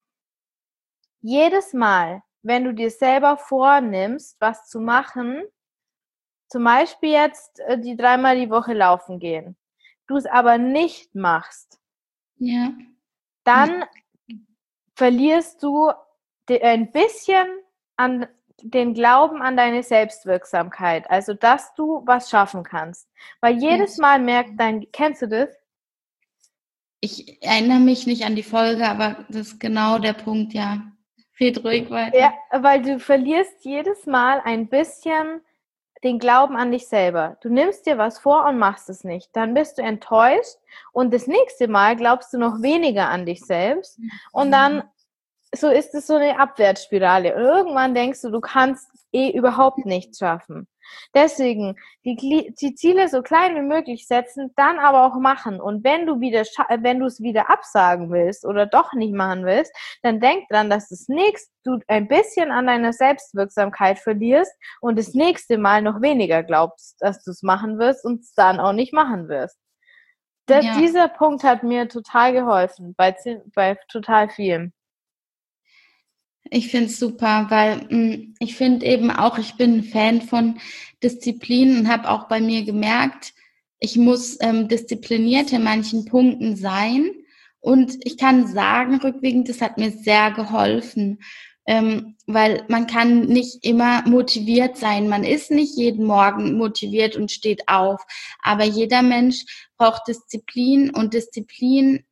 jedes Mal, wenn du dir selber vornimmst, was zu machen, zum Beispiel jetzt äh, die dreimal die Woche laufen gehen, du es aber nicht machst, Ja. dann verlierst du de- ein bisschen an den Glauben an deine Selbstwirksamkeit. Also, dass du was schaffen kannst. Weil jedes Mal merkt dein, kennst du das? Ich erinnere mich nicht an die Folge, aber das ist genau der Punkt, ja. Red ruhig weiter. Ja, weil du verlierst jedes Mal ein bisschen den Glauben an dich selber. Du nimmst dir was vor und machst es nicht. Dann bist du enttäuscht und das nächste Mal glaubst du noch weniger an dich selbst und dann so ist es so eine Abwärtsspirale. Und irgendwann denkst du, du kannst eh überhaupt nichts schaffen. Deswegen die, die Ziele so klein wie möglich setzen, dann aber auch machen. Und wenn du wieder, wenn du es wieder absagen willst oder doch nicht machen willst, dann denk dran, dass das nächste du ein bisschen an deiner Selbstwirksamkeit verlierst und das nächste Mal noch weniger glaubst, dass du es machen wirst und es dann auch nicht machen wirst. Das, Ja. Dieser Punkt hat mir total geholfen, bei, bei total vielen. Ich finde es super, weil mh, ich finde eben auch, ich bin ein Fan von Disziplin und habe auch bei mir gemerkt, ich muss ähm, diszipliniert in manchen Punkten sein. Und ich kann sagen, rückwirkend, das hat mir sehr geholfen, ähm, weil man kann nicht immer motiviert sein. Man ist nicht jeden Morgen motiviert und steht auf. Aber jeder Mensch braucht Disziplin und Disziplin.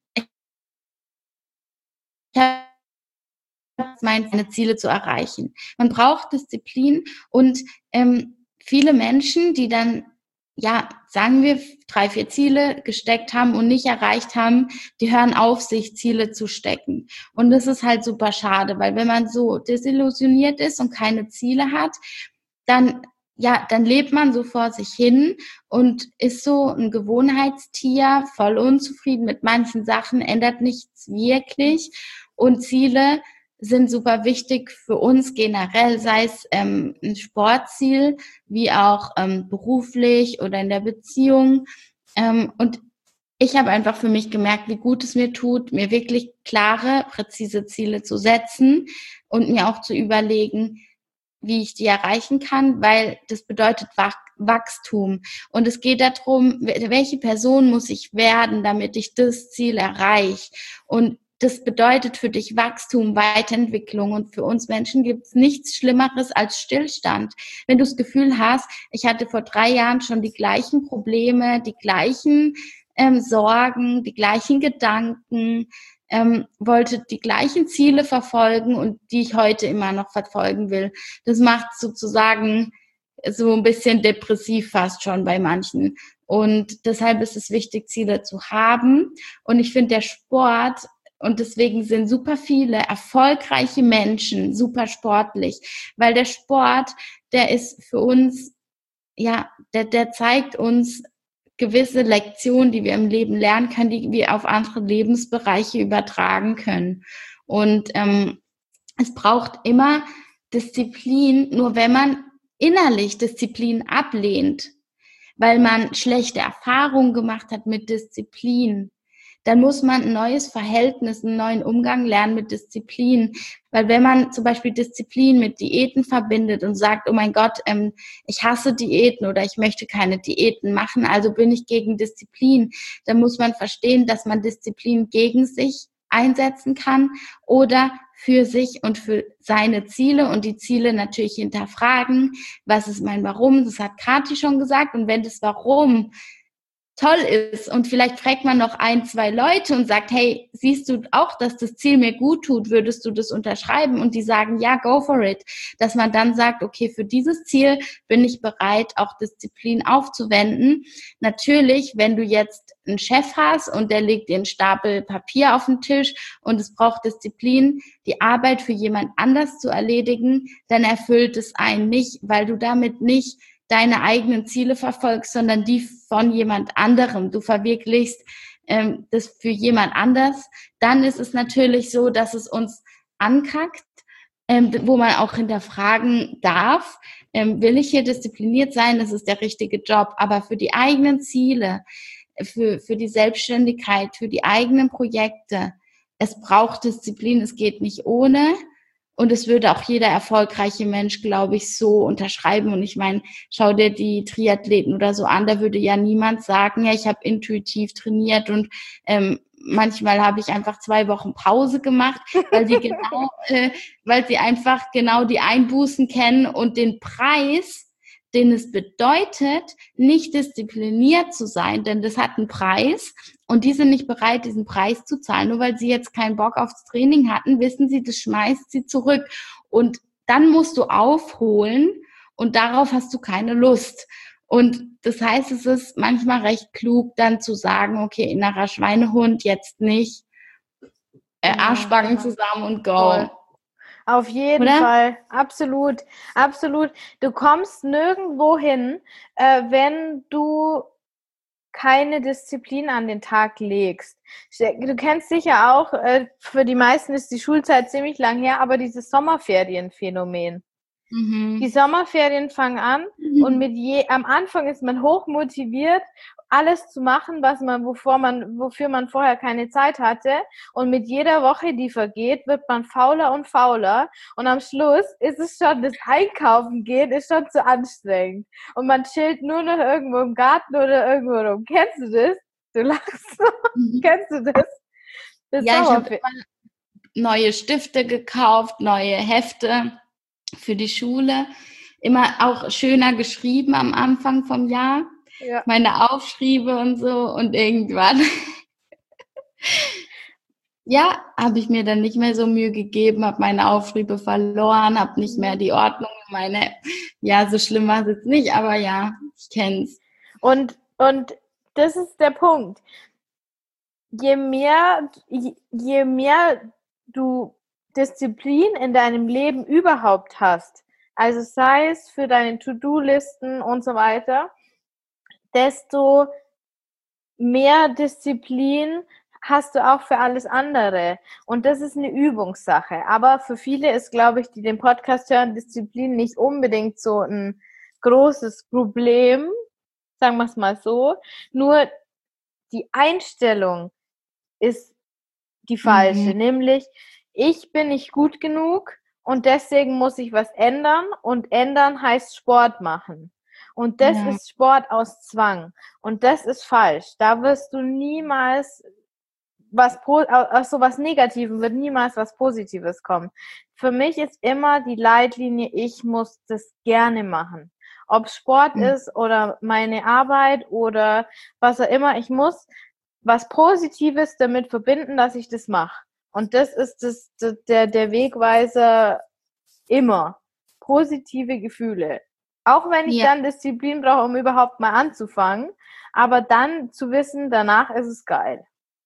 Ich habe meine Ziele zu erreichen. Man braucht Disziplin und ähm, viele Menschen, die dann, ja, sagen wir, drei, vier Ziele gesteckt haben und nicht erreicht haben, die hören auf, sich Ziele zu stecken. Und das ist halt super schade, weil wenn man so desillusioniert ist und keine Ziele hat, dann ja, dann lebt man so vor sich hin und ist so ein Gewohnheitstier, voll unzufrieden mit manchen Sachen, ändert nichts wirklich. Und Ziele sind super wichtig für uns generell, sei es ähm, ein Sportziel, wie auch ähm, beruflich oder in der Beziehung. Ähm, und ich habe einfach für mich gemerkt, wie gut es mir tut, mir wirklich klare, präzise Ziele zu setzen und mir auch zu überlegen, wie ich die erreichen kann, weil das bedeutet Wachstum. Und es geht darum, welche Person muss ich werden, damit ich das Ziel erreiche. Und das bedeutet für dich Wachstum, Weiterentwicklung. Und für uns Menschen gibt es nichts Schlimmeres als Stillstand. Wenn du das Gefühl hast, ich hatte vor drei Jahren schon die gleichen Probleme, die gleichen ähm, Sorgen, die gleichen Gedanken, ähm, wollte die gleichen Ziele verfolgen und die ich heute immer noch verfolgen will. Das macht sozusagen so ein bisschen depressiv fast schon bei manchen. Und deshalb ist es wichtig, Ziele zu haben. Und ich finde, der Sport, und deswegen sind super viele erfolgreiche Menschen super sportlich, weil der Sport, der ist für uns, ja, der, der zeigt uns gewisse Lektionen, die wir im Leben lernen können, die wir auf andere Lebensbereiche übertragen können. Und ähm, es braucht immer Disziplin, nur wenn man innerlich Disziplin ablehnt, weil man schlechte Erfahrungen gemacht hat mit Disziplin, dann muss man ein neues Verhältnis, einen neuen Umgang lernen mit Disziplin. Weil wenn man zum Beispiel Disziplin mit Diäten verbindet und sagt, oh mein Gott, ähm, ich hasse Diäten oder ich möchte keine Diäten machen, also bin ich gegen Disziplin, dann muss man verstehen, dass man Disziplin gegen sich einsetzen kann oder für sich und für seine Ziele und die Ziele natürlich hinterfragen. Was ist mein Warum? Das hat Kathi schon gesagt. Und wenn das Warum toll ist und vielleicht fragt man noch ein, zwei Leute und sagt, hey, siehst du auch, dass das Ziel mir gut tut, würdest du das unterschreiben? Und die sagen, ja, go for it. Dass man dann sagt, okay, für dieses Ziel bin ich bereit, auch Disziplin aufzuwenden. Natürlich, wenn du jetzt einen Chef hast und der legt dir einen Stapel Papier auf den Tisch und es braucht Disziplin, die Arbeit für jemand anders zu erledigen, dann erfüllt es einen nicht, weil du damit nicht deine eigenen Ziele verfolgst, sondern die von jemand anderem. Du verwirklichst ähm, das für jemand anders. Dann ist es natürlich so, dass es uns ankackt, ähm, wo man auch hinterfragen darf, ähm, will ich hier diszipliniert sein? Das ist der richtige Job. Aber für die eigenen Ziele, für, für die Selbstständigkeit, für die eigenen Projekte, es braucht Disziplin, es geht nicht ohne. Und es würde auch jeder erfolgreiche Mensch, glaube ich, so unterschreiben. Und ich meine, schau dir die Triathleten oder so an, da würde ja niemand sagen, ja, ich habe intuitiv trainiert und ähm, manchmal habe ich einfach zwei Wochen Pause gemacht, weil die genau, äh, weil sie einfach genau die Einbußen kennen und den Preis, den es bedeutet, nicht diszipliniert zu sein, denn das hat einen Preis und die sind nicht bereit, diesen Preis zu zahlen. Nur weil sie jetzt keinen Bock aufs Training hatten, wissen sie, das schmeißt sie zurück. Und dann musst du aufholen und darauf hast du keine Lust. Und das heißt, es ist manchmal recht klug, dann zu sagen, okay, innerer Schweinehund, jetzt nicht, äh, Arschbacken ja, zusammen und go. Voll. Auf jeden Oder? Fall, absolut, absolut. Du kommst nirgendwo hin, äh, wenn du keine Disziplin an den Tag legst. Du kennst sicher auch, äh, für die meisten ist die Schulzeit ziemlich lang her, aber dieses Sommerferienphänomen. Mhm. Die Sommerferien fangen an mhm. und mit je, am Anfang ist man hochmotiviert, alles zu machen, was man, wovor man, wofür man vorher keine Zeit hatte. Und mit jeder Woche, die vergeht, wird man fauler und fauler. Und am Schluss ist es schon, das Einkaufen gehen ist schon zu anstrengend. Und man chillt nur noch irgendwo im Garten oder irgendwo rum. Kennst du das? Du lachst so. Mhm. Kennst du das? das ja, ich habe neue Stifte gekauft, neue Hefte für die Schule. Immer auch schöner geschrieben am Anfang vom Jahr. Ja. Meine Aufschriebe und so und irgendwann ja, habe ich mir dann nicht mehr so Mühe gegeben, habe meine Aufschriebe verloren, habe nicht mehr die Ordnung, meine, ja, so schlimm war es jetzt nicht, aber ja, ich kenn's. Und, und das ist der Punkt. Je mehr, je mehr du Disziplin in deinem Leben überhaupt hast, also sei es für deine To-Do-Listen und so weiter, desto mehr Disziplin hast du auch für alles andere. Und das ist eine Übungssache. Aber für viele ist, glaube ich, die den Podcast hören, Disziplin nicht unbedingt so ein großes Problem, sagen wir es mal so. Nur die Einstellung ist die falsche, mhm. nämlich ich bin nicht gut genug und deswegen muss ich was ändern und ändern heißt Sport machen. Und das ja. ist Sport aus Zwang. Und das ist falsch. Da wirst du niemals was, aus so was Negativem wird niemals was Positives kommen. Für mich ist immer die Leitlinie, ich muss das gerne machen. Ob Sport mhm. ist oder meine Arbeit oder was auch immer, ich muss was Positives damit verbinden, dass ich das mache. Und das ist das, das, der, der Wegweiser immer. Positive Gefühle. Auch wenn ich ja. dann Disziplin brauche, um überhaupt mal anzufangen. Aber dann zu wissen, danach ist es geil.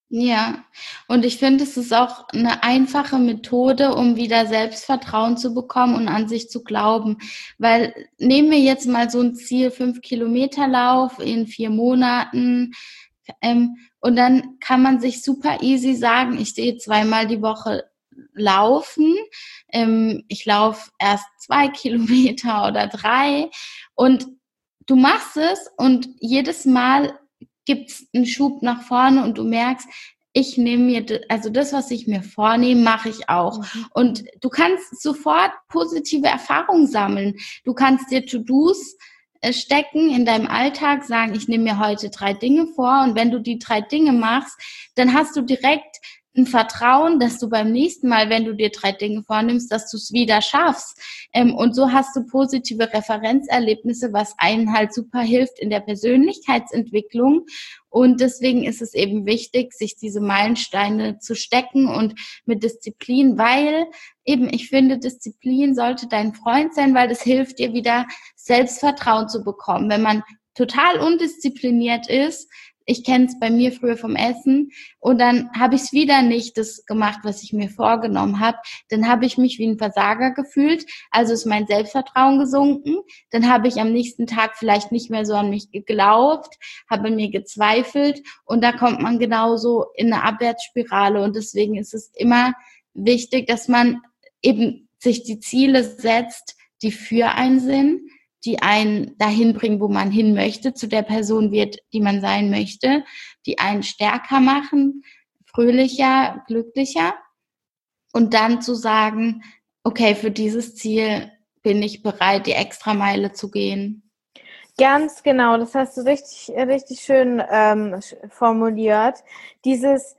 Ja, und ich finde, es ist auch eine einfache Methode, um wieder Selbstvertrauen zu bekommen und an sich zu glauben. Weil nehmen wir jetzt mal so ein Ziel, fünf Kilometer Lauf in vier Monaten, ähm, und dann kann man sich super easy sagen, ich gehe zweimal die Woche laufen, ähm, ich laufe erst zwei Kilometer oder drei und du machst es und jedes Mal gibt's einen Schub nach vorne und du merkst, ich nehme mir, also das, was ich mir vornehme, mache ich auch. Mhm. Und du kannst sofort positive Erfahrungen sammeln. Du kannst dir To-Dos äh, stecken in deinem Alltag, sagen, ich nehme mir heute drei Dinge vor und wenn du die drei Dinge machst, dann hast du direkt ein Vertrauen, dass du beim nächsten Mal, wenn du dir drei Dinge vornimmst, dass du es wieder schaffst. Ähm, und so hast du positive Referenzerlebnisse, was einen halt super hilft in der Persönlichkeitsentwicklung. Und deswegen ist es eben wichtig, sich diese Meilensteine zu stecken und mit Disziplin, weil eben, ich finde, Disziplin sollte dein Freund sein, weil das hilft dir wieder Selbstvertrauen zu bekommen. Wenn man total undiszipliniert ist, ich kenne es bei mir früher vom Essen und dann habe ich es wieder nicht das gemacht, was ich mir vorgenommen habe, dann habe ich mich wie ein Versager gefühlt, also ist mein Selbstvertrauen gesunken, dann habe ich am nächsten Tag vielleicht nicht mehr so an mich geglaubt, habe an mir gezweifelt und da kommt man genauso in eine Abwärtsspirale und deswegen ist es immer wichtig, dass man eben sich die Ziele setzt, die für einen sind, die einen dahin bringen, wo man hin möchte, zu der Person wird, die man sein möchte, die einen stärker machen, fröhlicher, glücklicher und dann zu sagen, okay, für dieses Ziel bin ich bereit, die Extrameile zu gehen. Ganz genau, das hast du richtig, richtig schön ähm, formuliert. Dieses,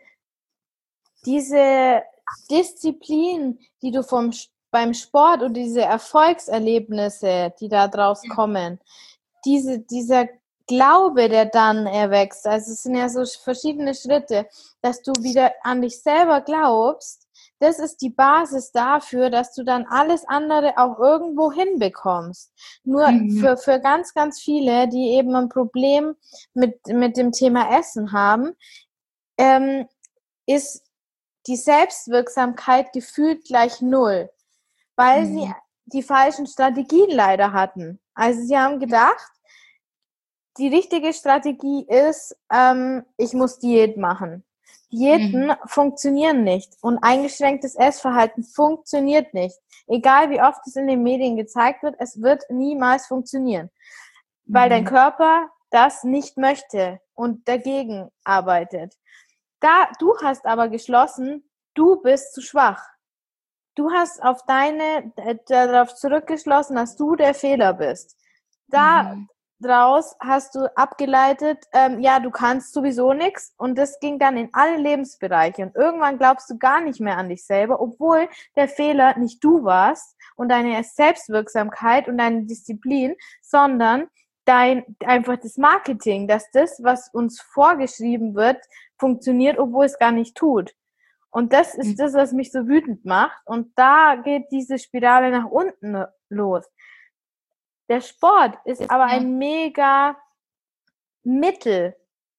diese Disziplin, die du vom beim Sport und diese Erfolgserlebnisse, die da draus kommen, diese, dieser Glaube, der dann erwächst, also es sind ja so verschiedene Schritte, dass du wieder an dich selber glaubst, das ist die Basis dafür, dass du dann alles andere auch irgendwo hinbekommst. Nur Mhm. für, für ganz, ganz viele, die eben ein Problem mit, mit dem Thema Essen haben, ähm, ist die Selbstwirksamkeit gefühlt gleich null, weil Mhm. sie die falschen Strategien leider hatten. Also sie haben gedacht, die richtige Strategie ist, ähm, ich muss Diät machen. Diäten Mhm. funktionieren nicht und eingeschränktes Essverhalten funktioniert nicht. Egal wie oft es in den Medien gezeigt wird, es wird niemals funktionieren, weil dein Mhm. Körper das nicht möchte und dagegen arbeitet. Da, du hast aber geschlossen, du bist zu schwach. Du hast auf deine, äh, darauf zurückgeschlossen, dass du der Fehler bist. Da Mhm. draus hast du abgeleitet, ähm, ja, du kannst sowieso nichts und das ging dann in alle Lebensbereiche und irgendwann glaubst du gar nicht mehr an dich selber, obwohl der Fehler nicht du warst und deine Selbstwirksamkeit und deine Disziplin, sondern dein, einfach das Marketing, dass das, was uns vorgeschrieben wird, funktioniert, obwohl es gar nicht tut. Und das ist das, was mich so wütend macht. Und da geht diese Spirale nach unten los. Der Sport ist aber ein mega Mittel,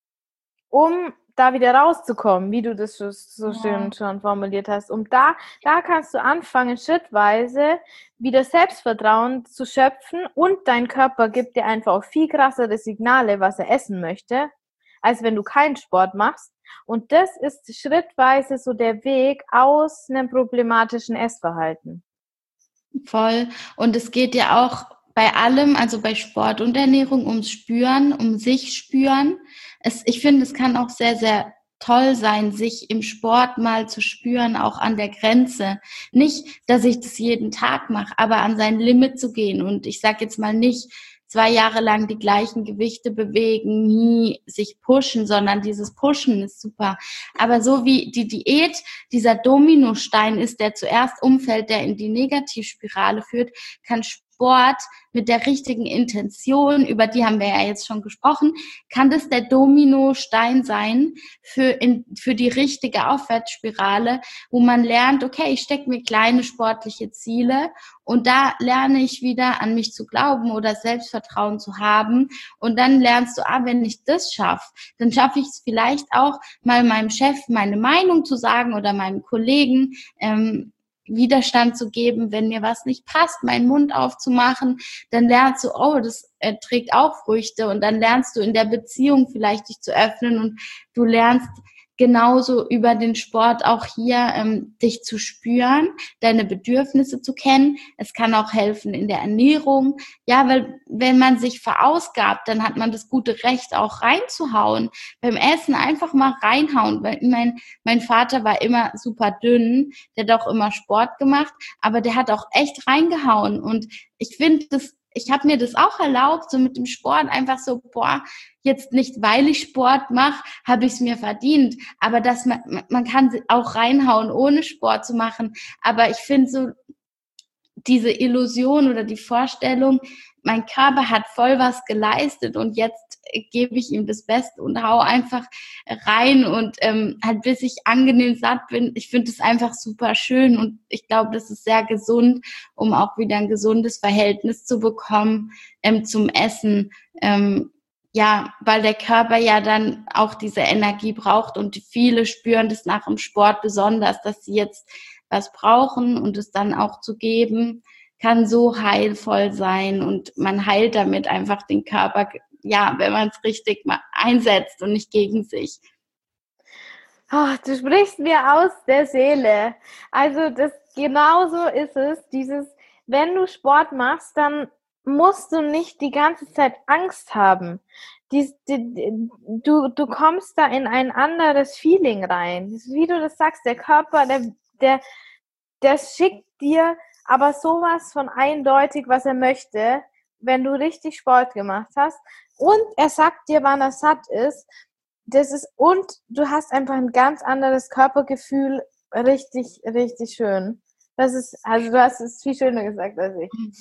um da wieder rauszukommen, wie du das so, so schön schon formuliert hast. Um da, da kannst du anfangen, schrittweise wieder Selbstvertrauen zu schöpfen und dein Körper gibt dir einfach auch viel krassere Signale, was er essen möchte, als wenn du keinen Sport machst. Und das ist schrittweise so der Weg aus einem problematischen Essverhalten. Voll. Und es geht ja auch bei allem, also bei Sport und Ernährung, ums Spüren, um sich spüren. Es, ich finde, es kann auch sehr, sehr toll sein, sich im Sport mal zu spüren, auch an der Grenze. Nicht, dass ich das jeden Tag mache, aber an sein Limit zu gehen. Und ich sage jetzt mal nicht, zwei Jahre lang die gleichen Gewichte bewegen, nie sich pushen, sondern dieses Pushen ist super. Aber so wie die Diät dieser Dominostein ist, der zuerst umfällt, der in die Negativspirale führt, kann Sport mit der richtigen Intention, über die haben wir ja jetzt schon gesprochen, kann das der Dominostein sein für, in, für die richtige Aufwärtsspirale, wo man lernt, okay, ich stecke mir kleine sportliche Ziele und da lerne ich wieder an mich zu glauben oder Selbstvertrauen zu haben. Und dann lernst du, ah, wenn ich das schaffe, dann schaffe ich es vielleicht auch, mal meinem Chef meine Meinung zu sagen oder meinem Kollegen, ähm, Widerstand zu geben, wenn mir was nicht passt, meinen Mund aufzumachen, dann lernst du, oh, das äh, trägt auch Früchte und dann lernst du in der Beziehung vielleicht dich zu öffnen und du lernst genauso über den Sport auch hier ähm, dich zu spüren, deine Bedürfnisse zu kennen. Es kann auch helfen in der Ernährung. Ja, weil wenn man sich verausgabt, dann hat man das gute Recht auch reinzuhauen. Beim Essen einfach mal reinhauen. Weil mein, mein Vater war immer super dünn, der hat auch immer Sport gemacht, aber der hat auch echt reingehauen. Und ich finde das, ich habe mir das auch erlaubt, so mit dem Sport einfach so, boah, jetzt nicht, weil ich Sport mache, habe ich es mir verdient. Aber dass man, man kann auch reinhauen, ohne Sport zu machen. Aber ich finde so diese Illusion oder die Vorstellung, mein Körper hat voll was geleistet und jetzt gebe ich ihm das Beste und hau einfach rein und ähm, halt bis ich angenehm satt bin. Ich finde es einfach super schön und ich glaube, das ist sehr gesund, um auch wieder ein gesundes Verhältnis zu bekommen ähm, zum Essen. Ähm, Ja, weil der Körper ja dann auch diese Energie braucht und viele spüren das nach dem Sport besonders, dass sie jetzt was brauchen und es dann auch zu geben, kann so heilvoll sein und man heilt damit einfach den Körper, ja, wenn man es richtig mal einsetzt und nicht gegen sich. Oh, du sprichst mir aus der Seele. Also das genauso ist es, dieses, wenn du Sport machst, dann musst du nicht die ganze Zeit Angst haben. Dies, die, du, du kommst da in ein anderes Feeling rein. Wie du das sagst, der Körper, der, der, der schickt dir aber sowas von eindeutig, was er möchte, wenn du richtig Sport gemacht hast. Und er sagt dir, wann er satt ist. Das ist, und du hast einfach ein ganz anderes Körpergefühl. Richtig, richtig schön. Das ist, also du hast es viel schöner gesagt als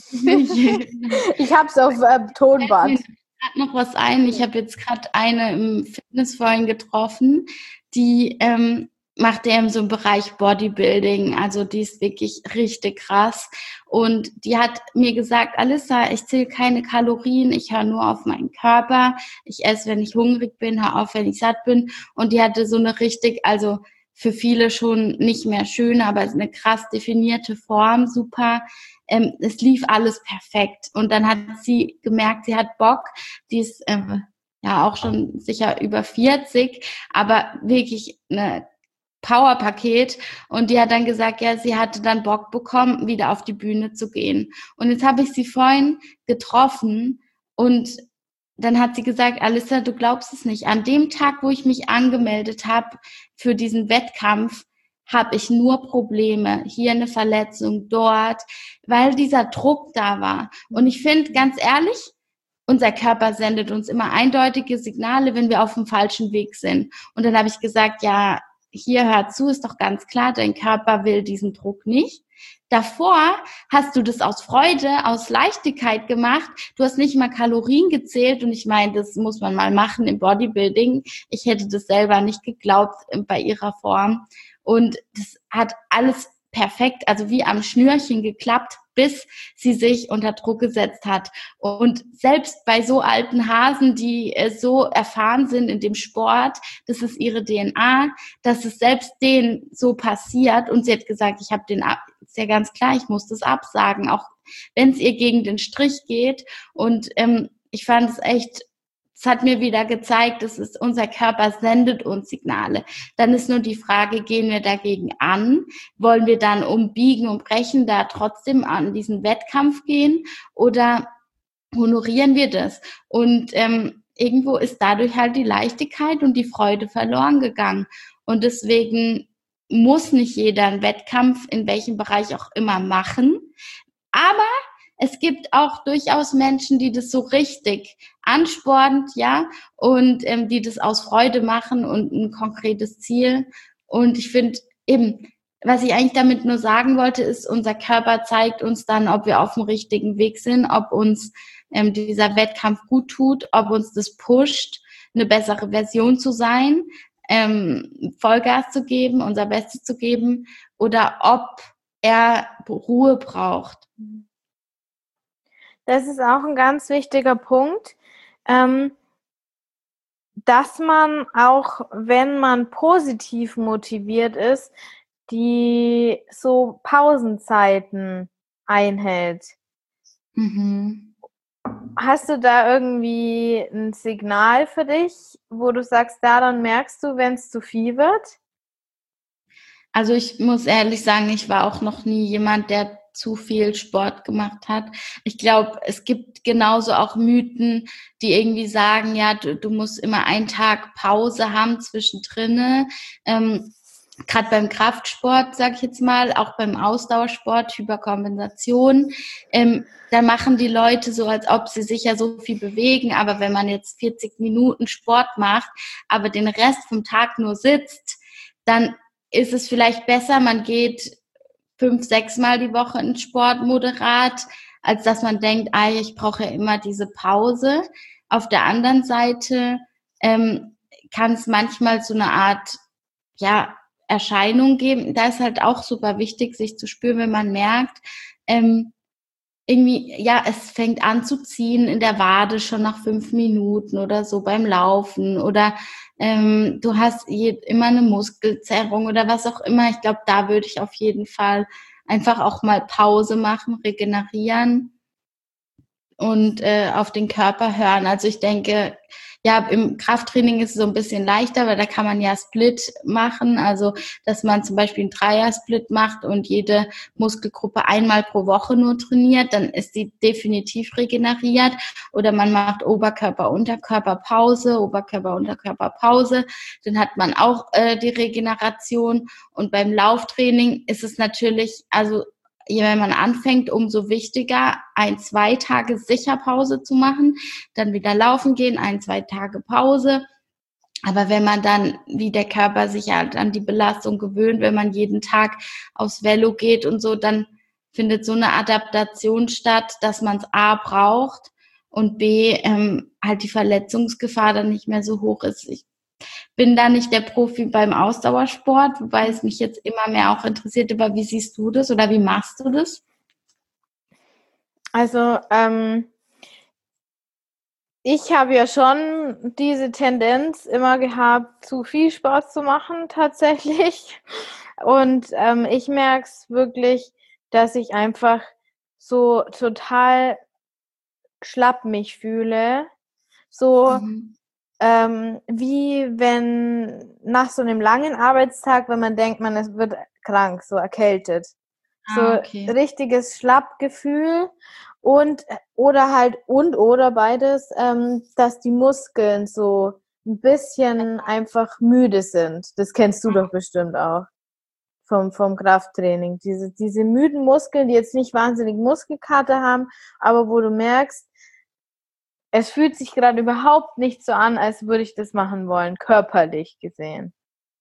ich. Ich habe es auf äh, Tonband. Mir fällt noch was ein. Ich habe jetzt gerade eine im Fitness vorhin getroffen, die ähm, macht eben so im Bereich Bodybuilding. Also die ist wirklich richtig krass. Und die hat mir gesagt, Alissa, ich zähle keine Kalorien, ich höre nur auf meinen Körper. Ich esse, wenn ich hungrig bin, höre auf, wenn ich satt bin. Und die hatte so eine richtig, also für viele schon nicht mehr schön, aber eine krass definierte Form, super. Ähm, es lief alles perfekt. Und dann hat sie gemerkt, sie hat Bock, die ist äh, ja auch schon sicher über vierzig, aber wirklich eine Powerpaket. Und die hat dann gesagt, ja, sie hatte dann Bock bekommen, wieder auf die Bühne zu gehen. Und jetzt habe ich sie vorhin getroffen und dann hat sie gesagt, Alissa, du glaubst es nicht. An dem Tag, wo ich mich angemeldet habe für diesen Wettkampf, habe ich nur Probleme. Hier eine Verletzung, dort, weil dieser Druck da war. Und ich finde, ganz ehrlich, unser Körper sendet uns immer eindeutige Signale, wenn wir auf dem falschen Weg sind. Und dann habe ich gesagt, ja, hier hör zu, ist doch ganz klar, dein Körper will diesen Druck nicht. Davor hast du das aus Freude, aus Leichtigkeit gemacht. Du hast nicht mal Kalorien gezählt und ich meine, das muss man mal machen im Bodybuilding. Ich hätte das selber nicht geglaubt bei ihrer Form und das hat alles perfekt, also wie am Schnürchen geklappt, bis sie sich unter Druck gesetzt hat. Und selbst bei so alten Hasen, die äh, so erfahren sind in dem Sport, das ist ihre D N A, dass es selbst denen so passiert. Und sie hat gesagt, ich habe den, ab ist ja ganz klar, ich muss das absagen, auch wenn es ihr gegen den Strich geht. Und ähm, ich fand es echt, es hat mir wieder gezeigt, dass es, unser Körper sendet uns Signale. Dann ist nur die Frage, gehen wir dagegen an? Wollen wir dann umbiegen und brechen, da trotzdem an diesen Wettkampf gehen? Oder honorieren wir das? Und ähm, irgendwo ist dadurch halt die Leichtigkeit und die Freude verloren gegangen. Und deswegen muss nicht jeder einen Wettkampf in welchem Bereich auch immer machen. Aber es gibt auch durchaus Menschen, die das so richtig anspornend, ja, und ähm, die das aus Freude machen und ein konkretes Ziel. Und ich finde eben, was ich eigentlich damit nur sagen wollte, ist, unser Körper zeigt uns dann, ob wir auf dem richtigen Weg sind, ob uns ähm, dieser Wettkampf gut tut, ob uns das pusht, eine bessere Version zu sein, ähm, Vollgas zu geben, unser Bestes zu geben, oder ob er Ruhe braucht. Das ist auch ein ganz wichtiger Punkt, ähm, dass man auch, wenn man positiv motiviert ist, die so Pausenzeiten einhält. Mhm. Hast du da irgendwie ein Signal für dich, wo du sagst, da dann merkst du, wenn es zu viel wird? Also ich muss ehrlich sagen, ich war auch noch nie jemand, der zu viel Sport gemacht hat. Ich glaube, es gibt genauso auch Mythen, die irgendwie sagen, ja, du, du musst immer einen Tag Pause haben zwischendrin. Ähm, Gerade beim Kraftsport, sag ich jetzt mal, auch beim Ausdauersport, Hyperkompensation, ähm, da machen die Leute so, als ob sie sich ja so viel bewegen. Aber wenn man jetzt vierzig Minuten Sport macht, aber den Rest vom Tag nur sitzt, dann ist es vielleicht besser, man geht fünf, sechs Mal die Woche in Sport moderat, als dass man denkt, ah, ich brauche ja immer diese Pause. Auf der anderen Seite ähm, kann es manchmal so eine Art, ja, Erscheinung geben. Da ist halt auch super wichtig, sich zu spüren, wenn man merkt, ähm, irgendwie, ja, es fängt an zu ziehen in der Wade schon nach fünf Minuten oder so beim Laufen, oder ähm, du hast je, immer eine Muskelzerrung oder was auch immer. Ich glaube, da würde ich auf jeden Fall einfach auch mal Pause machen, regenerieren und äh, auf den Körper hören. Also ich denke, ja, im Krafttraining ist es so ein bisschen leichter, weil da kann man ja Split machen, also dass man zum Beispiel einen Dreier-Split macht und jede Muskelgruppe einmal pro Woche nur trainiert, dann ist die definitiv regeneriert. Oder man macht Oberkörper, Unterkörper, Pause, Oberkörper, Unterkörper, Pause, dann hat man auch äh, die Regeneration. Und beim Lauftraining ist es natürlich, also wenn man anfängt, umso wichtiger, ein, zwei Tage sicher Pause zu machen, dann wieder laufen gehen, ein, zwei Tage Pause. Aber wenn man dann, wie der Körper sich halt an die Belastung gewöhnt, wenn man jeden Tag aufs Velo geht und so, dann findet so eine Adaptation statt, dass man es A braucht und B ähm, halt die Verletzungsgefahr dann nicht mehr so hoch ist. Ich bin da nicht der Profi beim Ausdauersport, wobei es mich jetzt immer mehr auch interessiert. Aber wie siehst du das oder wie machst du das? Also, ähm, ich habe ja schon diese Tendenz immer gehabt, zu viel Sport zu machen tatsächlich. Und ähm, ich merke es wirklich, dass ich einfach so total schlapp mich fühle. So Mhm. ähm, wie wenn nach so einem langen Arbeitstag, wenn man denkt, man es wird krank, so erkältet. So Ah, okay. richtiges Schlappgefühl und oder halt und oder beides, ähm, dass die Muskeln so ein bisschen einfach müde sind. Das kennst du doch bestimmt auch vom, vom Krafttraining. Diese, diese müden Muskeln, die jetzt nicht wahnsinnig Muskelkater haben, aber wo du merkst, es fühlt sich gerade überhaupt nicht so an, als würde ich das machen wollen, körperlich gesehen.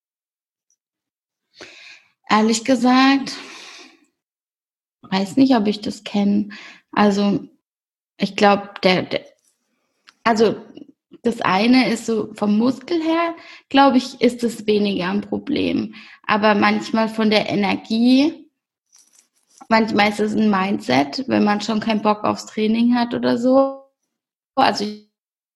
Ehrlich gesagt, weiß nicht, ob ich das kenne. Also ich glaube, der, der, also das eine ist so vom Muskel her, glaube ich, ist es weniger ein Problem. Aber manchmal von der Energie, manchmal ist es ein Mindset, wenn man schon keinen Bock aufs Training hat oder so. Also ich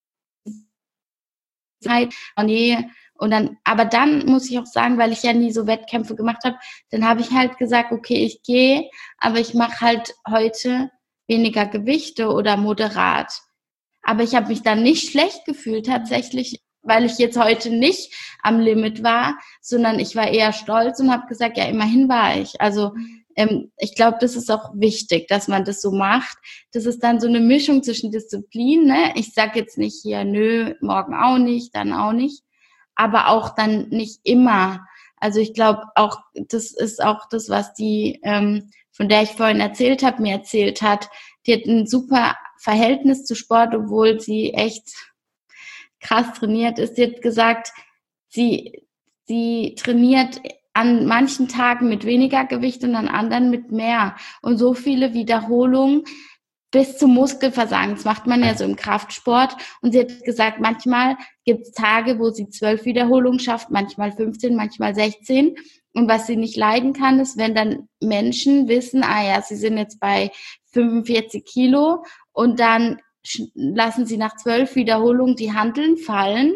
Zeit, oh nee. Und dann, aber dann muss ich auch sagen, weil ich ja nie so Wettkämpfe gemacht habe, dann habe ich halt gesagt, okay, ich gehe, aber ich mache halt heute weniger Gewichte oder moderat. Aber ich habe mich dann nicht schlecht gefühlt tatsächlich, weil ich jetzt heute nicht am Limit war, sondern ich war eher stolz und habe gesagt, ja, immerhin war ich. Also ähm, ich glaube, das ist auch wichtig, dass man das so macht. Das ist dann so eine Mischung zwischen Disziplin. Ne? Ich sage jetzt nicht hier, nö, morgen auch nicht, dann auch nicht, aber auch dann nicht immer. Also ich glaube auch, das ist auch das, was die, ähm, von der ich vorhin erzählt habe, mir erzählt hat. Die hat ein super Verhältnis zu Sport, obwohl sie echt krass trainiert ist. Sie hat gesagt, sie, sie trainiert an manchen Tagen mit weniger Gewicht und an anderen mit mehr. Und so viele Wiederholungen bis zum Muskelversagen. Das macht man ja so im Kraftsport. Und sie hat gesagt, manchmal gibt es Tage, wo sie zwölf Wiederholungen schafft, manchmal fünfzehn, manchmal sechzehn. Und was sie nicht leiden kann, ist, wenn dann Menschen wissen, ah ja, sie sind jetzt bei fünfundvierzig Kilo und dann lassen sie nach zwölf Wiederholungen die Hanteln fallen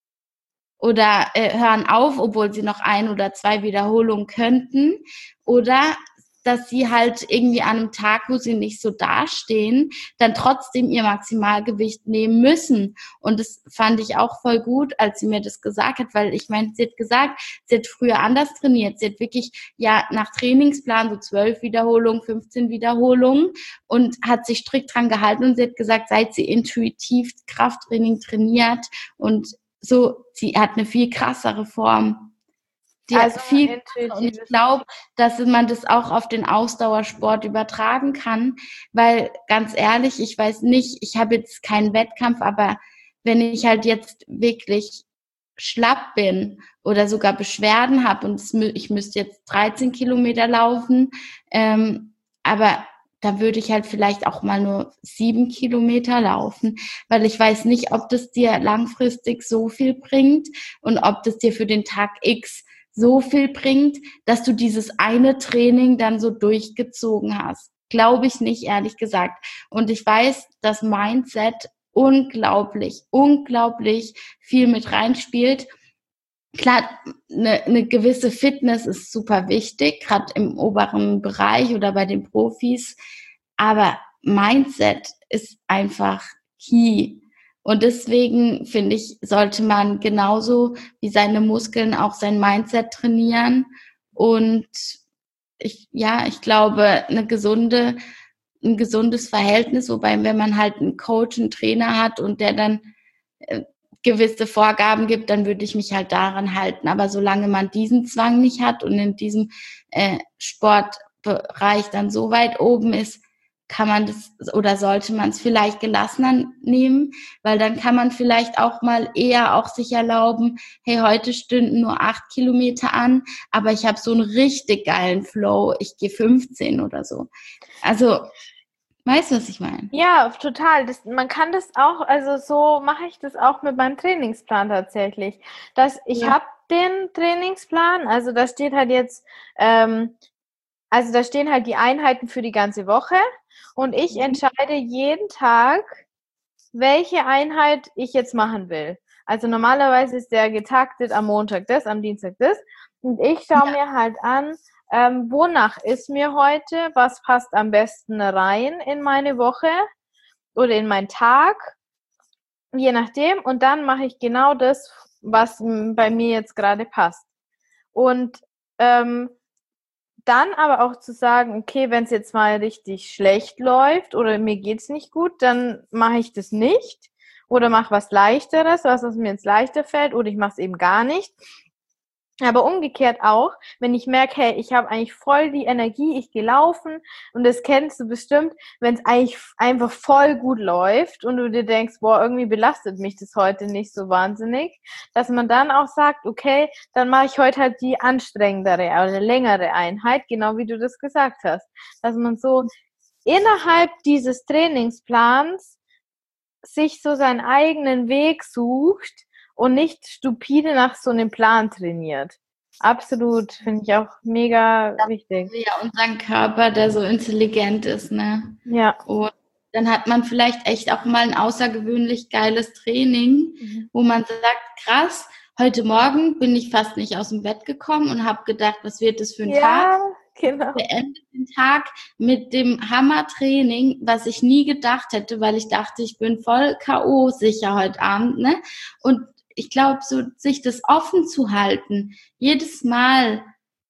oder äh, hören auf, obwohl sie noch ein oder zwei Wiederholungen könnten. Oder dass sie halt irgendwie an einem Tag, wo sie nicht so dastehen, dann trotzdem ihr Maximalgewicht nehmen müssen. Und das fand ich auch voll gut, als sie mir das gesagt hat, weil ich meine, sie hat gesagt, sie hat früher anders trainiert. Sie hat wirklich ja nach Trainingsplan so zwölf Wiederholungen, fünfzehn Wiederholungen und hat sich strikt dran gehalten. Und sie hat gesagt, seit sie intuitiv Krafttraining trainiert und so, sie hat eine viel krassere Form. Die also hat viel, und ich glaube, dass man das auch auf den Ausdauersport übertragen kann, weil ganz ehrlich, ich weiß nicht, ich habe jetzt keinen Wettkampf, aber wenn ich halt jetzt wirklich schlapp bin oder sogar Beschwerden habe und ich müsste jetzt dreizehn Kilometer laufen, ähm, aber da würde ich halt vielleicht auch mal nur sieben Kilometer laufen, weil ich weiß nicht, ob das dir langfristig so viel bringt und ob das dir für den Tag X so viel bringt, dass du dieses eine Training dann so durchgezogen hast. Glaube ich nicht, ehrlich gesagt. Und ich weiß, dass Mindset unglaublich, unglaublich viel mit reinspielt. Klar, eine, eine gewisse Fitness ist super wichtig, gerade im oberen Bereich oder bei den Profis. Aber Mindset ist einfach key. Und deswegen, finde ich, sollte man genauso wie seine Muskeln auch sein Mindset trainieren. Und ich, ja, ich glaube, eine gesunde, ein gesundes Verhältnis, wobei, wenn man halt einen Coach, einen Trainer hat und der dann äh, gewisse Vorgaben gibt, dann würde ich mich halt daran halten. Aber solange man diesen Zwang nicht hat und in diesem äh, Sportbereich dann so weit oben ist, kann man das oder sollte man es vielleicht gelassener nehmen, weil dann kann man vielleicht auch mal eher auch sich erlauben, hey, heute stünden nur acht Kilometer an, aber ich habe so einen richtig geilen Flow, ich gehe fünfzehn oder so. Also, weißt du, was ich meine? Ja, total. Das, man kann das auch, also so mache ich das auch mit meinem Trainingsplan tatsächlich. Dass ich ja. habe den Trainingsplan, also da steht halt jetzt, ähm, also da stehen halt die Einheiten für die ganze Woche. Und ich entscheide jeden Tag, welche Einheit ich jetzt machen will. Also normalerweise ist der getaktet am Montag das, am Dienstag das. Und ich schaue ja. mir halt an, ähm, wonach ist mir heute, was passt am besten rein in meine Woche oder in meinen Tag, je nachdem. Und dann mache ich genau das, was bei mir jetzt gerade passt. Und ähm, dann aber auch zu sagen, okay, wenn es jetzt mal richtig schlecht läuft oder mir geht's nicht gut, dann mache ich das nicht oder mache was Leichteres, was, was mir jetzt leichter fällt, oder ich mache es eben gar nicht. Aber umgekehrt auch, wenn ich merke, hey, ich habe eigentlich voll die Energie, ich gehe laufen, und das kennst du bestimmt, wenn es eigentlich einfach voll gut läuft und du dir denkst, boah, irgendwie belastet mich das heute nicht so wahnsinnig, dass man dann auch sagt, okay, dann mache ich heute halt die anstrengendere oder längere Einheit, genau wie du das gesagt hast. Dass man so innerhalb dieses Trainingsplans sich so seinen eigenen Weg sucht und nicht stupide nach so einem Plan trainiert. Absolut, finde ich auch mega das wichtig. Ja, unseren Körper, der so intelligent ist, ne? Ja. Und dann hat man vielleicht echt auch mal ein außergewöhnlich geiles Training, mhm. wo man sagt, krass, heute Morgen bin ich fast nicht aus dem Bett gekommen und habe gedacht, was wird das für ein ja, Tag? Genau. Beende den Tag mit dem Hammer-Training, was ich nie gedacht hätte, weil ich dachte, ich bin voll K O sicher heute Abend, ne? Und ich glaube, so sich das offen zu halten, jedes Mal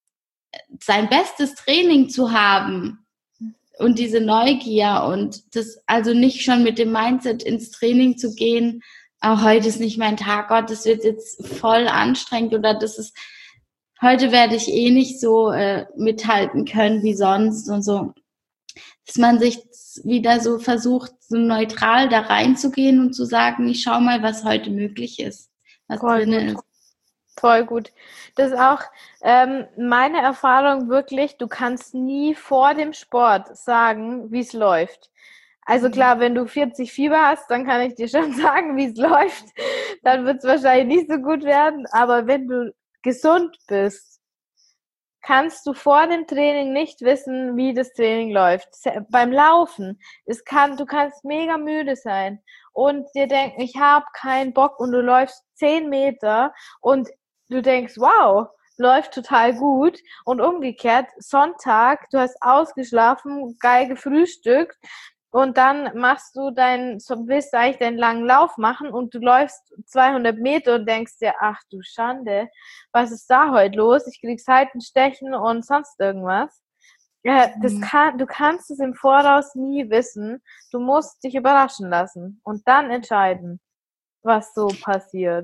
sein bestes Training zu haben und diese Neugier und das also nicht schon mit dem Mindset ins Training zu gehen, oh, heute ist nicht mein Tag, Gott, das wird jetzt voll anstrengend oder das ist, heute werde ich eh nicht so äh, mithalten können wie sonst und so, dass man sich wieder so versucht, so neutral da reinzugehen und zu sagen, ich schau mal, was heute möglich ist. Was drin ist. Voll gut. Das ist auch ähm, meine Erfahrung wirklich, du kannst nie vor dem Sport sagen, wie es läuft. Also klar, wenn du vierzig Fieber hast, dann kann ich dir schon sagen, wie es läuft. Dann wird es wahrscheinlich nicht so gut werden. Aber wenn du gesund bist, kannst du vor dem Training nicht wissen, wie das Training läuft. Beim Laufen, es kann, du kannst mega müde sein und dir denken, ich habe keinen Bock und du läufst zehn Meter und du denkst, wow, läuft total gut. Und umgekehrt, Sonntag, du hast ausgeschlafen, geil gefrühstückt und dann machst du deinen, willst du eigentlich deinen langen Lauf machen und du läufst zweihundert Meter und denkst dir, ach du Schande, was ist da heute los? Ich krieg Seitenstechen und sonst irgendwas. Ja, das Mhm. kann, du kannst es im Voraus nie wissen. Du musst dich überraschen lassen und dann entscheiden, was so passiert.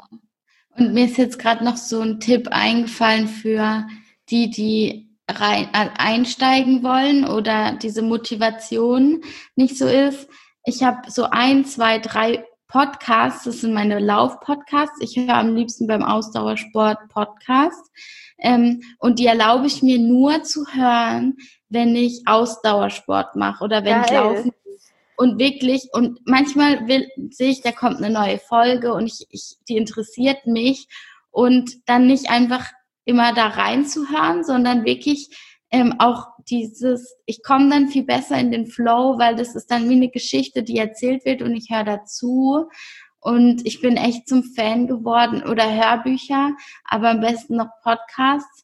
Und mir ist jetzt gerade noch so ein Tipp eingefallen für die, die rein, äh, einsteigen wollen oder diese Motivation nicht so ist. Ich habe so ein, zwei, drei Podcasts, das sind meine Lauf-Podcasts. Ich höre am liebsten beim Ausdauersport Podcast. Ähm, und die erlaube ich mir nur zu hören, wenn ich Ausdauersport mache oder wenn ich Geil. laufen. Und wirklich, und manchmal will, sehe ich, da kommt eine neue Folge und ich, ich, die interessiert mich und dann nicht einfach immer da reinzuhören, sondern wirklich ähm, auch dieses, ich komme dann viel besser in den Flow, weil das ist dann wie eine Geschichte, die erzählt wird und ich höre dazu und ich bin echt zum Fan geworden oder Hörbücher, aber am besten noch Podcasts,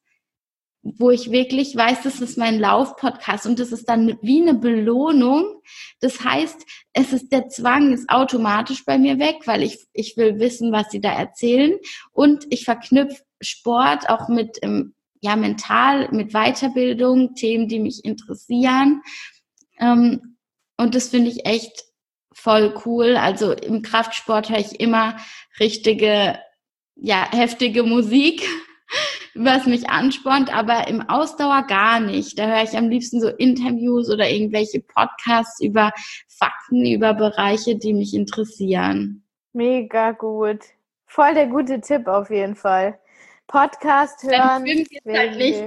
wo ich wirklich weiß, das ist mein Lauf-Podcast und das ist dann wie eine Belohnung. Das heißt, es ist der Zwang ist automatisch bei mir weg, weil ich ich will wissen, was sie da erzählen und ich verknüpfe Sport auch mit ja mental mit Weiterbildung, Themen, die mich interessieren. Und das finde ich echt voll cool. Also im Kraftsport höre ich immer richtige, ja, heftige Musik, was mich anspornt, aber im Ausdauer gar nicht. Da höre ich am liebsten so Interviews oder irgendwelche Podcasts über Fakten, über Bereiche, die mich interessieren. Mega gut. Voll der gute Tipp auf jeden Fall. Podcast hören. Beim Schwimmen geht's halt nicht.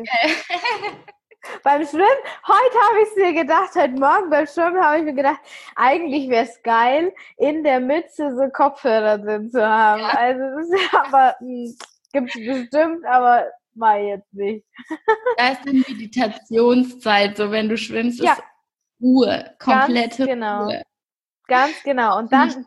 Beim Schwimmen, heute habe ich es mir gedacht, heute Morgen beim Schwimmen habe ich mir gedacht, eigentlich wäre es geil, in der Mütze so Kopfhörer drin zu haben. Ja. Also das ist ja aber, gibt es bestimmt, aber mal jetzt nicht. Da ist dann Meditationszeit, so wenn du schwimmst, ja. Ist Ruhe, komplette Ganz genau. Ruhe. Ganz genau. Und dann,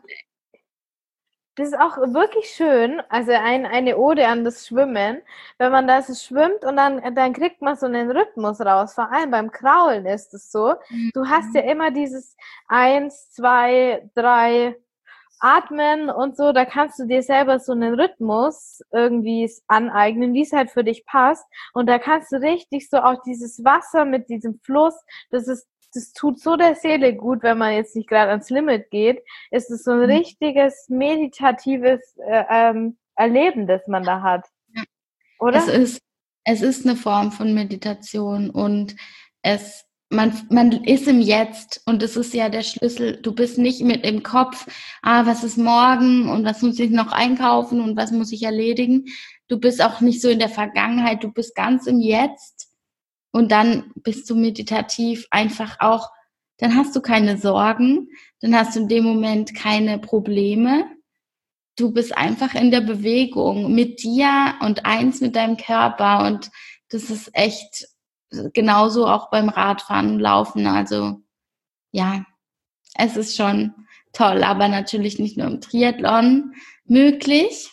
das ist auch wirklich schön, also ein, eine Ode an das Schwimmen, wenn man da so schwimmt und dann, dann kriegt man so einen Rhythmus raus, vor allem beim Kraulen ist es so, mhm. Du hast ja immer dieses eins, zwei, drei Atmen und so, da kannst du dir selber so einen Rhythmus irgendwie aneignen, wie es halt für dich passt und da kannst du richtig so auch dieses Wasser mit diesem Fluss, das ist das tut so der Seele gut, wenn man jetzt nicht gerade ans Limit geht. Ist es so ein richtiges meditatives äh, ähm, Erleben, das man da hat. Ja. Oder? Es ist, es ist eine Form von Meditation und es, man, man ist im Jetzt und das ist ja der Schlüssel. Du bist nicht mit im Kopf, ah, was ist morgen und was muss ich noch einkaufen und was muss ich erledigen. Du bist auch nicht so in der Vergangenheit, du bist ganz im Jetzt. Und dann bist du meditativ einfach auch, dann hast du keine Sorgen, dann hast du in dem Moment keine Probleme. Du bist einfach in der Bewegung mit dir und eins mit deinem Körper und das ist echt genauso auch beim Radfahren, Laufen. Also ja, es ist schon toll, aber natürlich nicht nur im Triathlon möglich.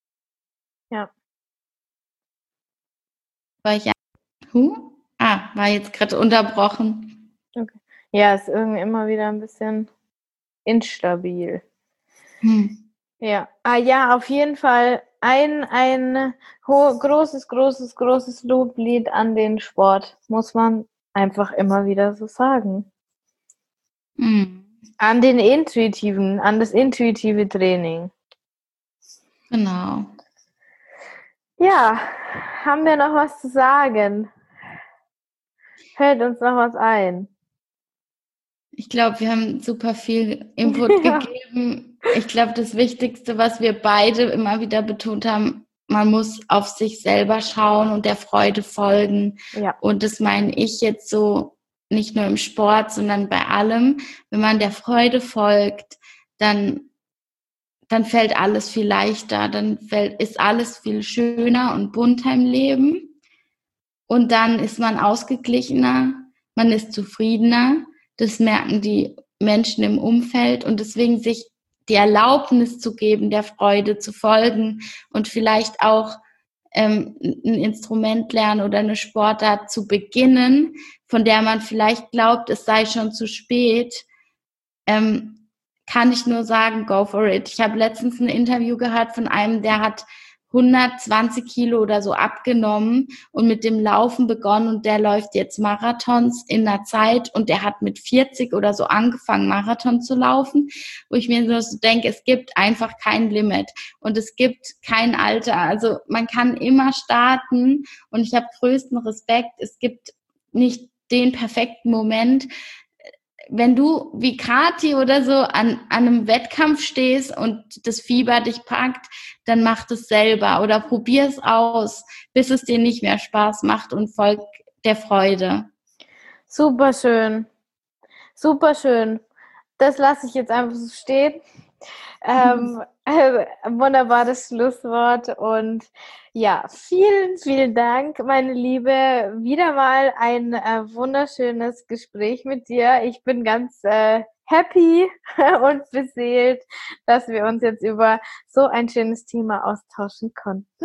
Ja. Weil ich ja, huh? Ah, war jetzt gerade unterbrochen. Okay. Ja, ist irgendwie immer wieder ein bisschen instabil. Hm. Ja, ah, ja, auf jeden Fall ein, ein ho- großes, großes, großes Loblied an den Sport, muss man einfach immer wieder so sagen. Hm. An den intuitiven, an das intuitive Training. Genau. Ja, haben wir noch was zu sagen? Fällt uns noch was ein? Ich glaube, wir haben super viel Input ja. gegeben. Ich glaube, das Wichtigste, was wir beide immer wieder betont haben, man muss auf sich selber schauen und der Freude folgen. Ja. Und das meine ich jetzt so nicht nur im Sport, sondern bei allem. Wenn man der Freude folgt, dann, dann fällt alles viel leichter, dann fällt, ist alles viel schöner und bunter im Leben. Und dann ist man ausgeglichener, man ist zufriedener. Das merken die Menschen im Umfeld und deswegen sich die Erlaubnis zu geben, der Freude zu folgen und vielleicht auch ähm, ein Instrument lernen oder eine Sportart zu beginnen, von der man vielleicht glaubt, es sei schon zu spät, ähm, kann ich nur sagen, go for it. Ich habe letztens ein Interview gehört von einem, der hat hundertzwanzig Kilo oder so abgenommen und mit dem Laufen begonnen und der läuft jetzt Marathons in einer Zeit und der hat mit vierzig oder so angefangen, Marathon zu laufen, wo ich mir so denke, es gibt einfach kein Limit und es gibt kein Alter. Also man kann immer starten und ich habe größten Respekt. Es gibt nicht den perfekten Moment. Wenn du wie Kathi oder so an, an einem Wettkampf stehst und das Fieber dich packt, dann mach das selber oder probier es aus, bis es dir nicht mehr Spaß macht und folg der Freude. Super schön. Super schön. Das lasse ich jetzt einfach so stehen. Ähm, äh, wunderbares Schlusswort und ja, vielen, vielen Dank, meine Liebe. Wieder mal ein äh, wunderschönes Gespräch mit dir. Ich bin ganz äh, happy und beseelt, dass wir uns jetzt über so ein schönes Thema austauschen konnten.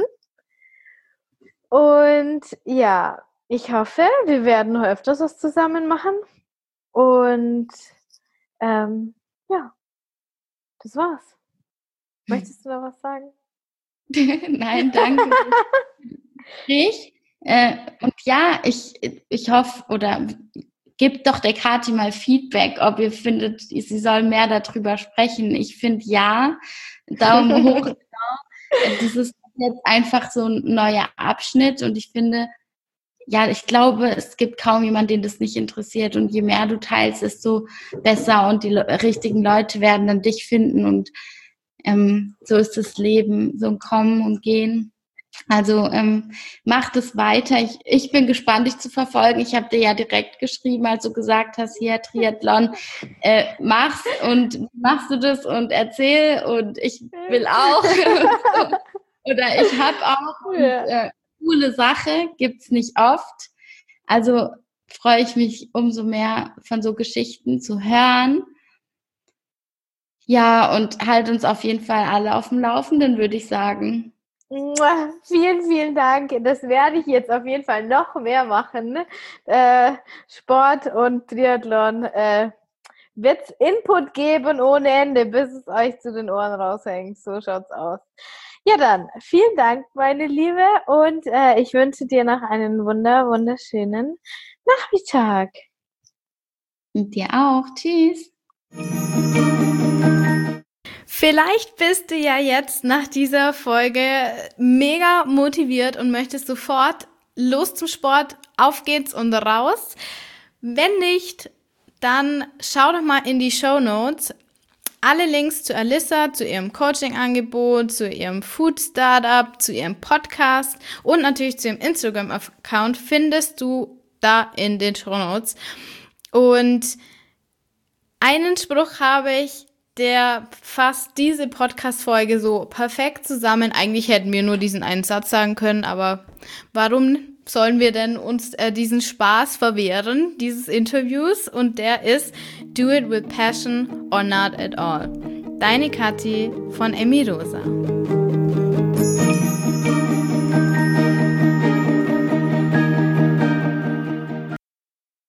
Und ja, ich hoffe, wir werden noch öfters was zusammen machen. Und ähm, ja, das war's. Möchtest du noch was sagen? Nein, danke. ich, äh, und ja, ich, ich hoffe, oder gebt doch der Kathi mal Feedback, ob ihr findet, sie soll mehr darüber sprechen. Ich finde ja, Daumen hoch. Das ist jetzt einfach so ein neuer Abschnitt und ich finde, ja, ich glaube, es gibt kaum jemanden, den das nicht interessiert und je mehr du teilst, desto besser und die le- richtigen Leute werden dann dich finden und ähm, so ist das Leben, so ein Kommen und Gehen. Also ähm, mach das weiter. Ich, ich bin gespannt, dich zu verfolgen. Ich habe dir ja direkt geschrieben, als du gesagt hast, hier Triathlon, äh, mach's und wie machst du das und erzähl und ich will auch. Oder ich habe auch. Und, äh, coole Sache, gibt's nicht oft. Also freue ich mich umso mehr von so Geschichten zu hören. Ja, und halt uns auf jeden Fall alle auf dem Laufenden, würde ich sagen. Mua, vielen, vielen Dank. Das werde ich jetzt auf jeden Fall noch mehr machen. Äh, Sport und Triathlon äh, wird Input geben ohne Ende, bis es euch zu den Ohren raushängt. So schaut's aus. Ja dann, vielen Dank, meine Liebe, und äh, ich wünsche dir noch einen wunder, wunderschönen Nachmittag. Und dir auch. Tschüss. Vielleicht bist du ja jetzt nach dieser Folge mega motiviert und möchtest sofort los zum Sport, auf geht's und raus. Wenn nicht, dann schau doch mal in die Shownotes. Alle Links zu Alyssa, zu ihrem Coaching-Angebot, zu ihrem Food-Startup, zu ihrem Podcast und natürlich zu ihrem Instagram-Account findest du da in den Shownotes. Und einen Spruch habe ich, der fasst diese Podcast-Folge so perfekt zusammen. Eigentlich hätten wir nur diesen einen Satz sagen können, aber warum sollen wir denn uns äh, diesen Spaß verwehren, dieses Interviews? Und der ist Do it with passion or not at all. Deine Kathi von Emi Rosa.